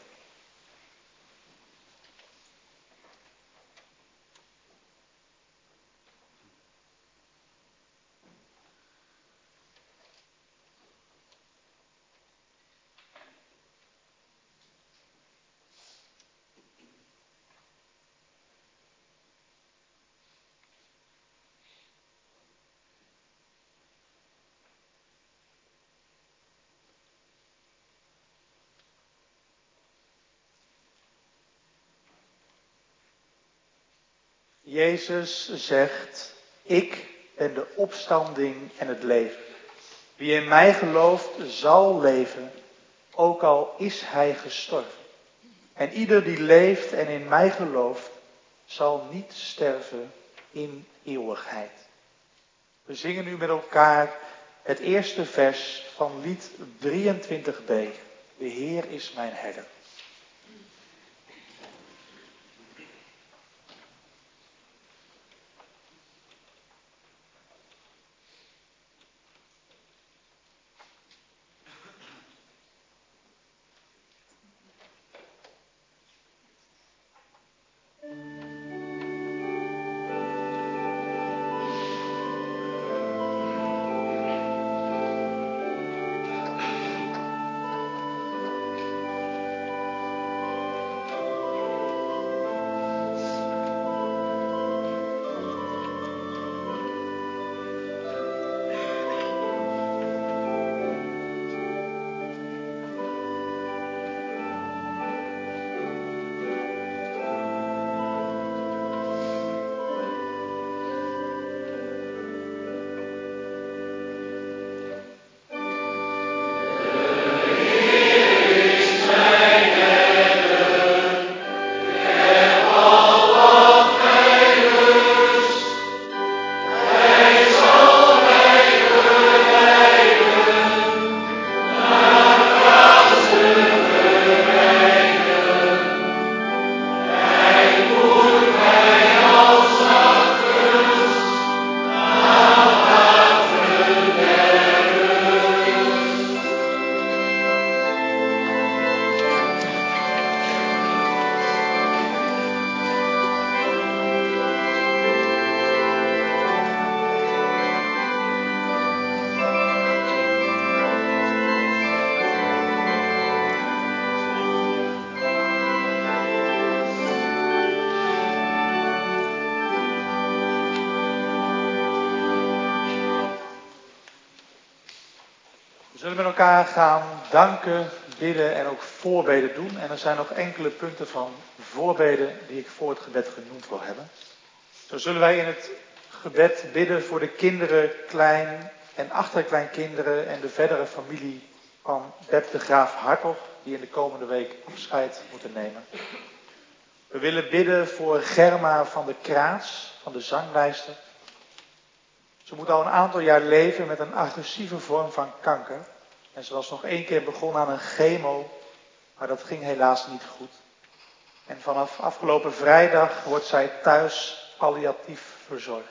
Jezus zegt, ik ben de opstanding en het leven. Wie in mij gelooft zal leven, ook al is hij gestorven. En ieder die leeft en in mij gelooft, zal niet sterven in eeuwigheid. We zingen nu met elkaar het eerste vers van lied drieëntwintig b. De Heer is mijn herder. We zullen met elkaar gaan danken, bidden en ook voorbeden doen. En er zijn nog enkele punten van voorbeden die ik voor het gebed genoemd wil hebben. Zo zullen wij in het gebed bidden voor de kinderen, klein- en achterkleinkinderen en de verdere familie van Beb de Graaf Hartog, die in de komende week afscheid moeten nemen. We willen bidden voor Germa van de Kraats, van de zanglijster. Ze moet al een aantal jaar leven met een agressieve vorm van kanker. En ze was nog één keer begonnen aan een chemo, maar dat ging helaas niet goed. En vanaf afgelopen vrijdag wordt zij thuis palliatief verzorgd.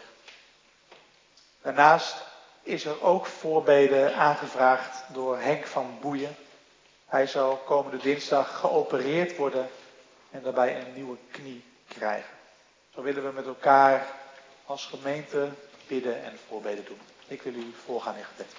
Daarnaast is er ook voorbeden aangevraagd door Henk van Boeien. Hij zal komende dinsdag geopereerd worden en daarbij een nieuwe knie krijgen. Zo willen we met elkaar als gemeente bidden en voorbeden doen. Ik wil u voorgaan in gebed.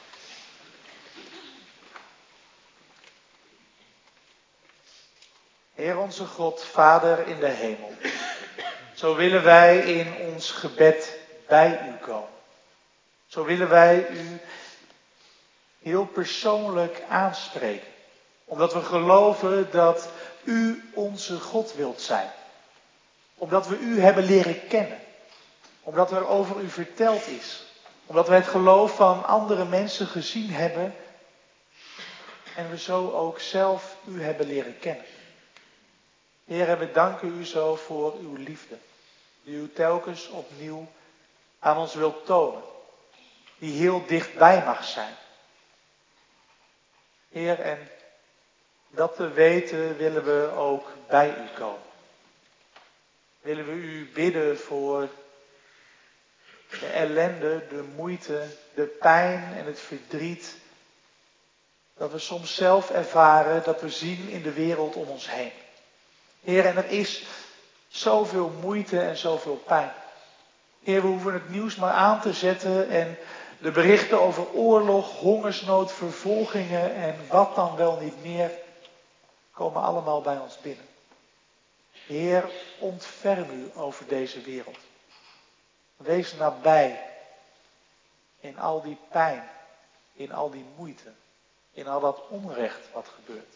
Heer onze God, Vader in de hemel. Zo willen wij in ons gebed bij u komen. Zo willen wij u heel persoonlijk aanspreken. Omdat we geloven dat u onze God wilt zijn. Omdat we u hebben leren kennen. Omdat er over u verteld is. Omdat we het geloof van andere mensen gezien hebben. En we zo ook zelf u hebben leren kennen. Heer, we danken u zo voor uw liefde. Die u telkens opnieuw aan ons wilt tonen. Die heel dichtbij mag zijn. Heer, en dat te weten willen we ook bij u komen. Willen we u bidden voor de ellende, de moeite, de pijn en het verdriet. Dat we soms zelf ervaren, dat we zien in de wereld om ons heen. Heer, en er is zoveel moeite en zoveel pijn. Heer, we hoeven het nieuws maar aan te zetten en de berichten over oorlog, hongersnood, vervolgingen en wat dan wel niet meer, komen allemaal bij ons binnen. Heer, ontferm u over deze wereld. Wees nabij in al die pijn, in al die moeite, in al dat onrecht wat gebeurt.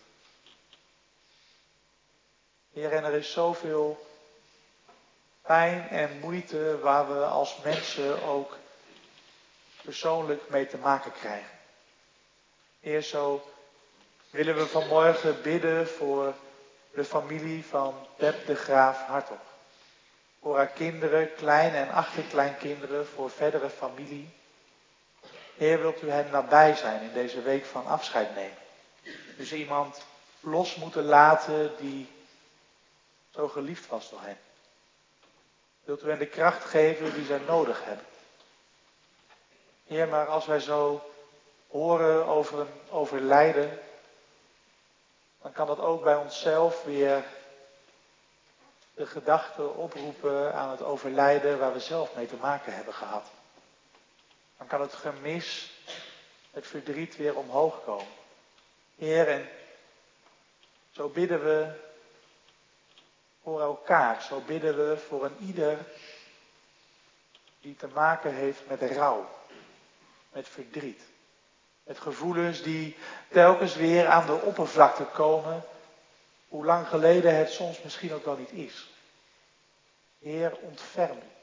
Heer, en er is zoveel pijn en moeite waar we als mensen ook persoonlijk mee te maken krijgen. Heer, zo willen we vanmorgen bidden voor de familie van Beb de Graaf Hartog. Voor haar kinderen, klein- en achterkleinkinderen, voor verdere familie. Heer, wilt u hen nabij zijn in deze week van afscheid nemen. Dus iemand los moeten laten die zo geliefd was door hen. Wilt u hen de kracht geven die zij nodig hebben. Heer, maar als wij zo horen over een overlijden, dan kan dat ook bij onszelf weer de gedachte oproepen aan het overlijden waar we zelf mee te maken hebben gehad. Dan kan het gemis, het verdriet weer omhoog komen. Heer, en zo bidden we voor elkaar, zo bidden we voor een ieder die te maken heeft met rouw, met verdriet. Met gevoelens die telkens weer aan de oppervlakte komen, hoe lang geleden het soms misschien ook wel niet is. Heer, ontferm u.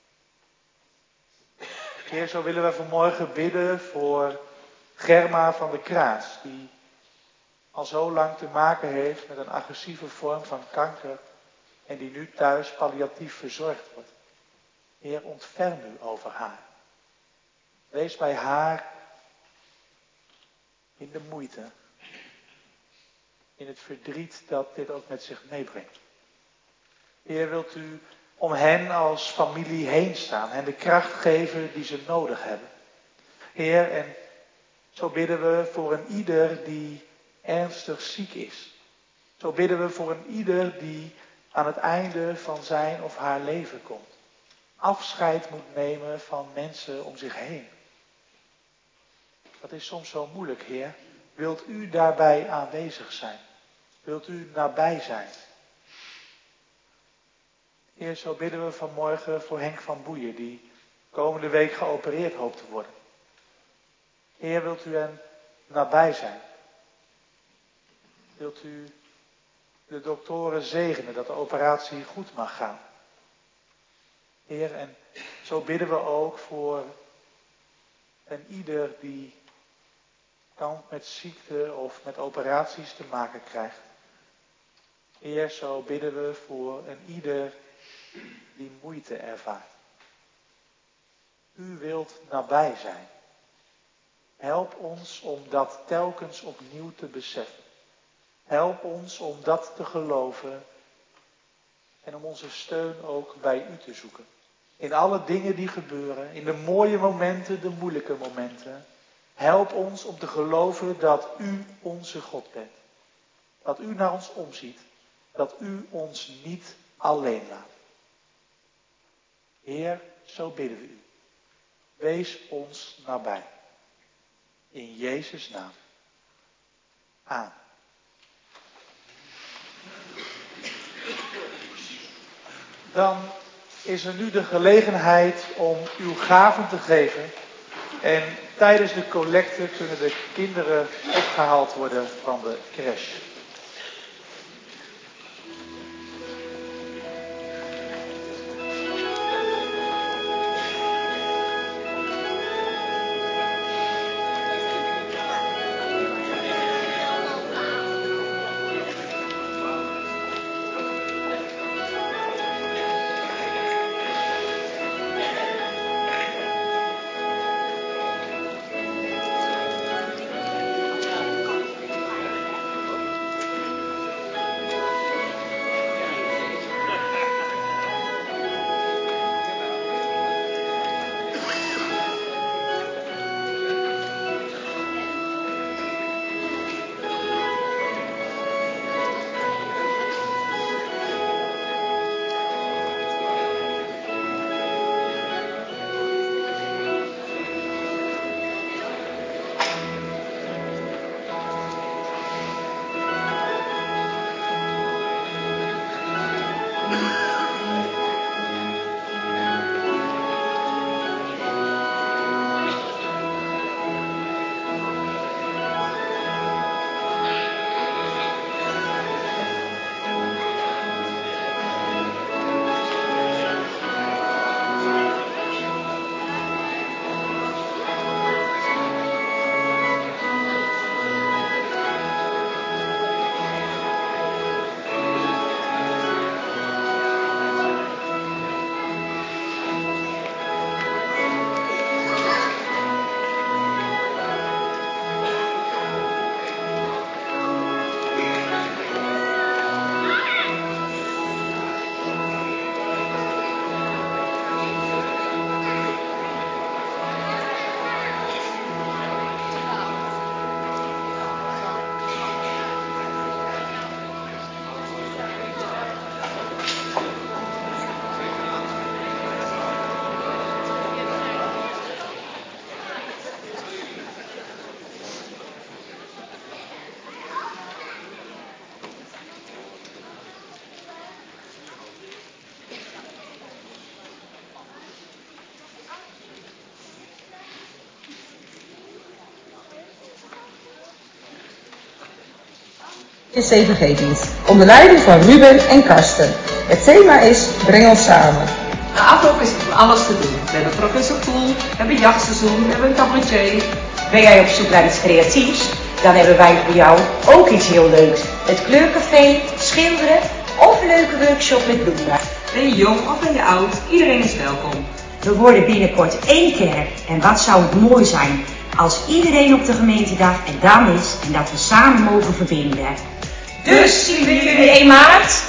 Heer, zo willen we vanmorgen bidden voor Germa van de Kraas, die al zo lang te maken heeft met een agressieve vorm van kanker en die nu thuis palliatief verzorgd wordt. Heer, ontferm u over haar. Wees bij haar in de moeite, in het verdriet dat dit ook met zich meebrengt. Heer, wilt u om hen als familie heen staan, hen de kracht geven die ze nodig hebben. Heer, en zo bidden we voor een ieder die ernstig ziek is. Zo bidden we voor een ieder die aan het einde van zijn of haar leven komt. Afscheid moet nemen van mensen om zich heen. Dat is soms zo moeilijk, Heer. Wilt u daarbij aanwezig zijn? Wilt u nabij zijn? Heer, zo bidden we vanmorgen voor Henk van Boeien, die komende week geopereerd hoopt te worden. Heer, wilt u hem nabij zijn? Wilt u de doktoren zegenen dat de operatie goed mag gaan? Heer, en zo bidden we ook voor een ieder die kampt met ziekte of met operaties te maken krijgt. Heer, zo bidden we voor een ieder die moeite ervaart. U wilt nabij zijn. Help ons om dat telkens opnieuw te beseffen. Help ons om dat te geloven en om onze steun ook bij u te zoeken. In alle dingen die gebeuren, in de mooie momenten, de moeilijke momenten. Help ons om te geloven dat u onze God bent. Dat u naar ons omziet. Dat u ons niet alleen laat. Heer, zo bidden we u. Wees ons nabij. In Jezus' naam. Amen. Dan is er nu de gelegenheid om uw gaven te geven. En tijdens de collecte kunnen de kinderen opgehaald worden van de crash. De C V G-dienst, onder leiding van Ruben en Karsten. Het thema is Breng ons samen. Na afloop is er van alles te doen. We hebben professor Poel, we hebben jachtseizoen, we hebben een cabaretier. Ben jij op zoek naar iets creatiefs? Dan hebben wij voor jou ook iets heel leuks. Het kleurcafé, schilderen of een leuke workshop met bloemen. Ben je jong of ben je oud, iedereen is welkom. We worden binnenkort één kerk en wat zou het mooi zijn als iedereen op de gemeentedag er dan is en dat we samen mogen verbinden. Dus zien we jullie één maart.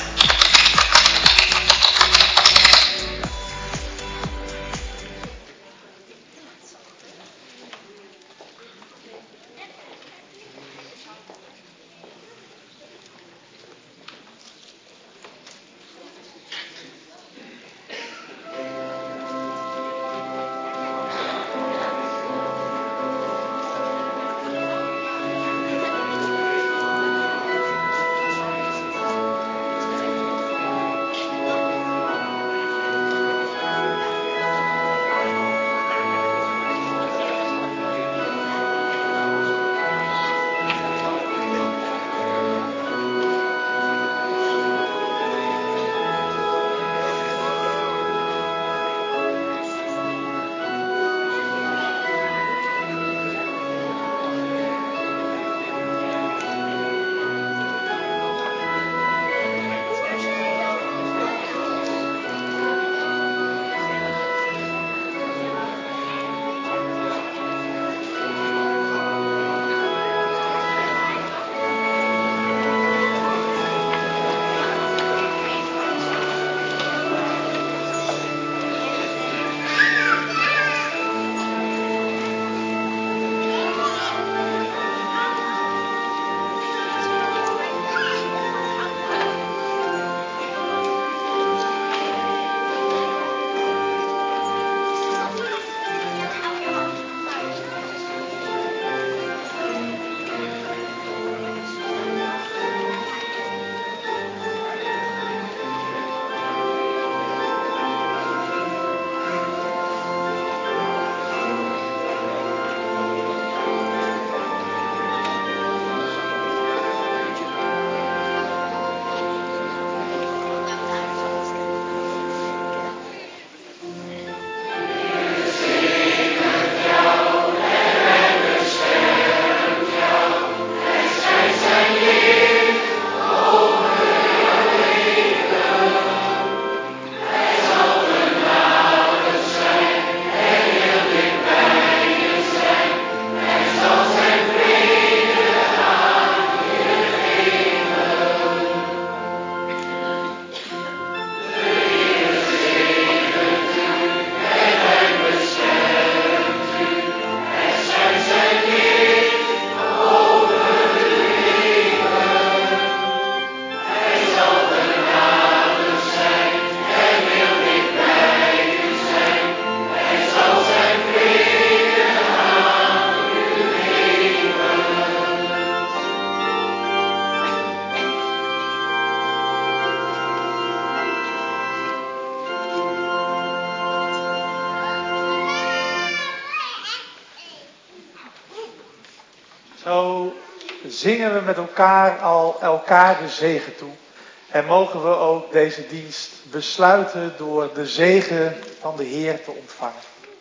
Zo zingen we met elkaar al elkaar de zegen toe. En mogen we ook deze dienst besluiten door de zegen van de Heer te ontvangen.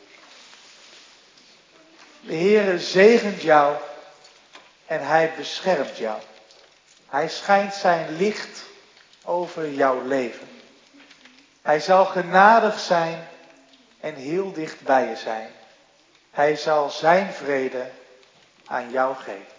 De Heer zegent jou en Hij beschermt jou. Hij schijnt zijn licht over jouw leven. Hij zal genadig zijn en heel dicht bij je zijn. Hij zal zijn vrede aan jou geven.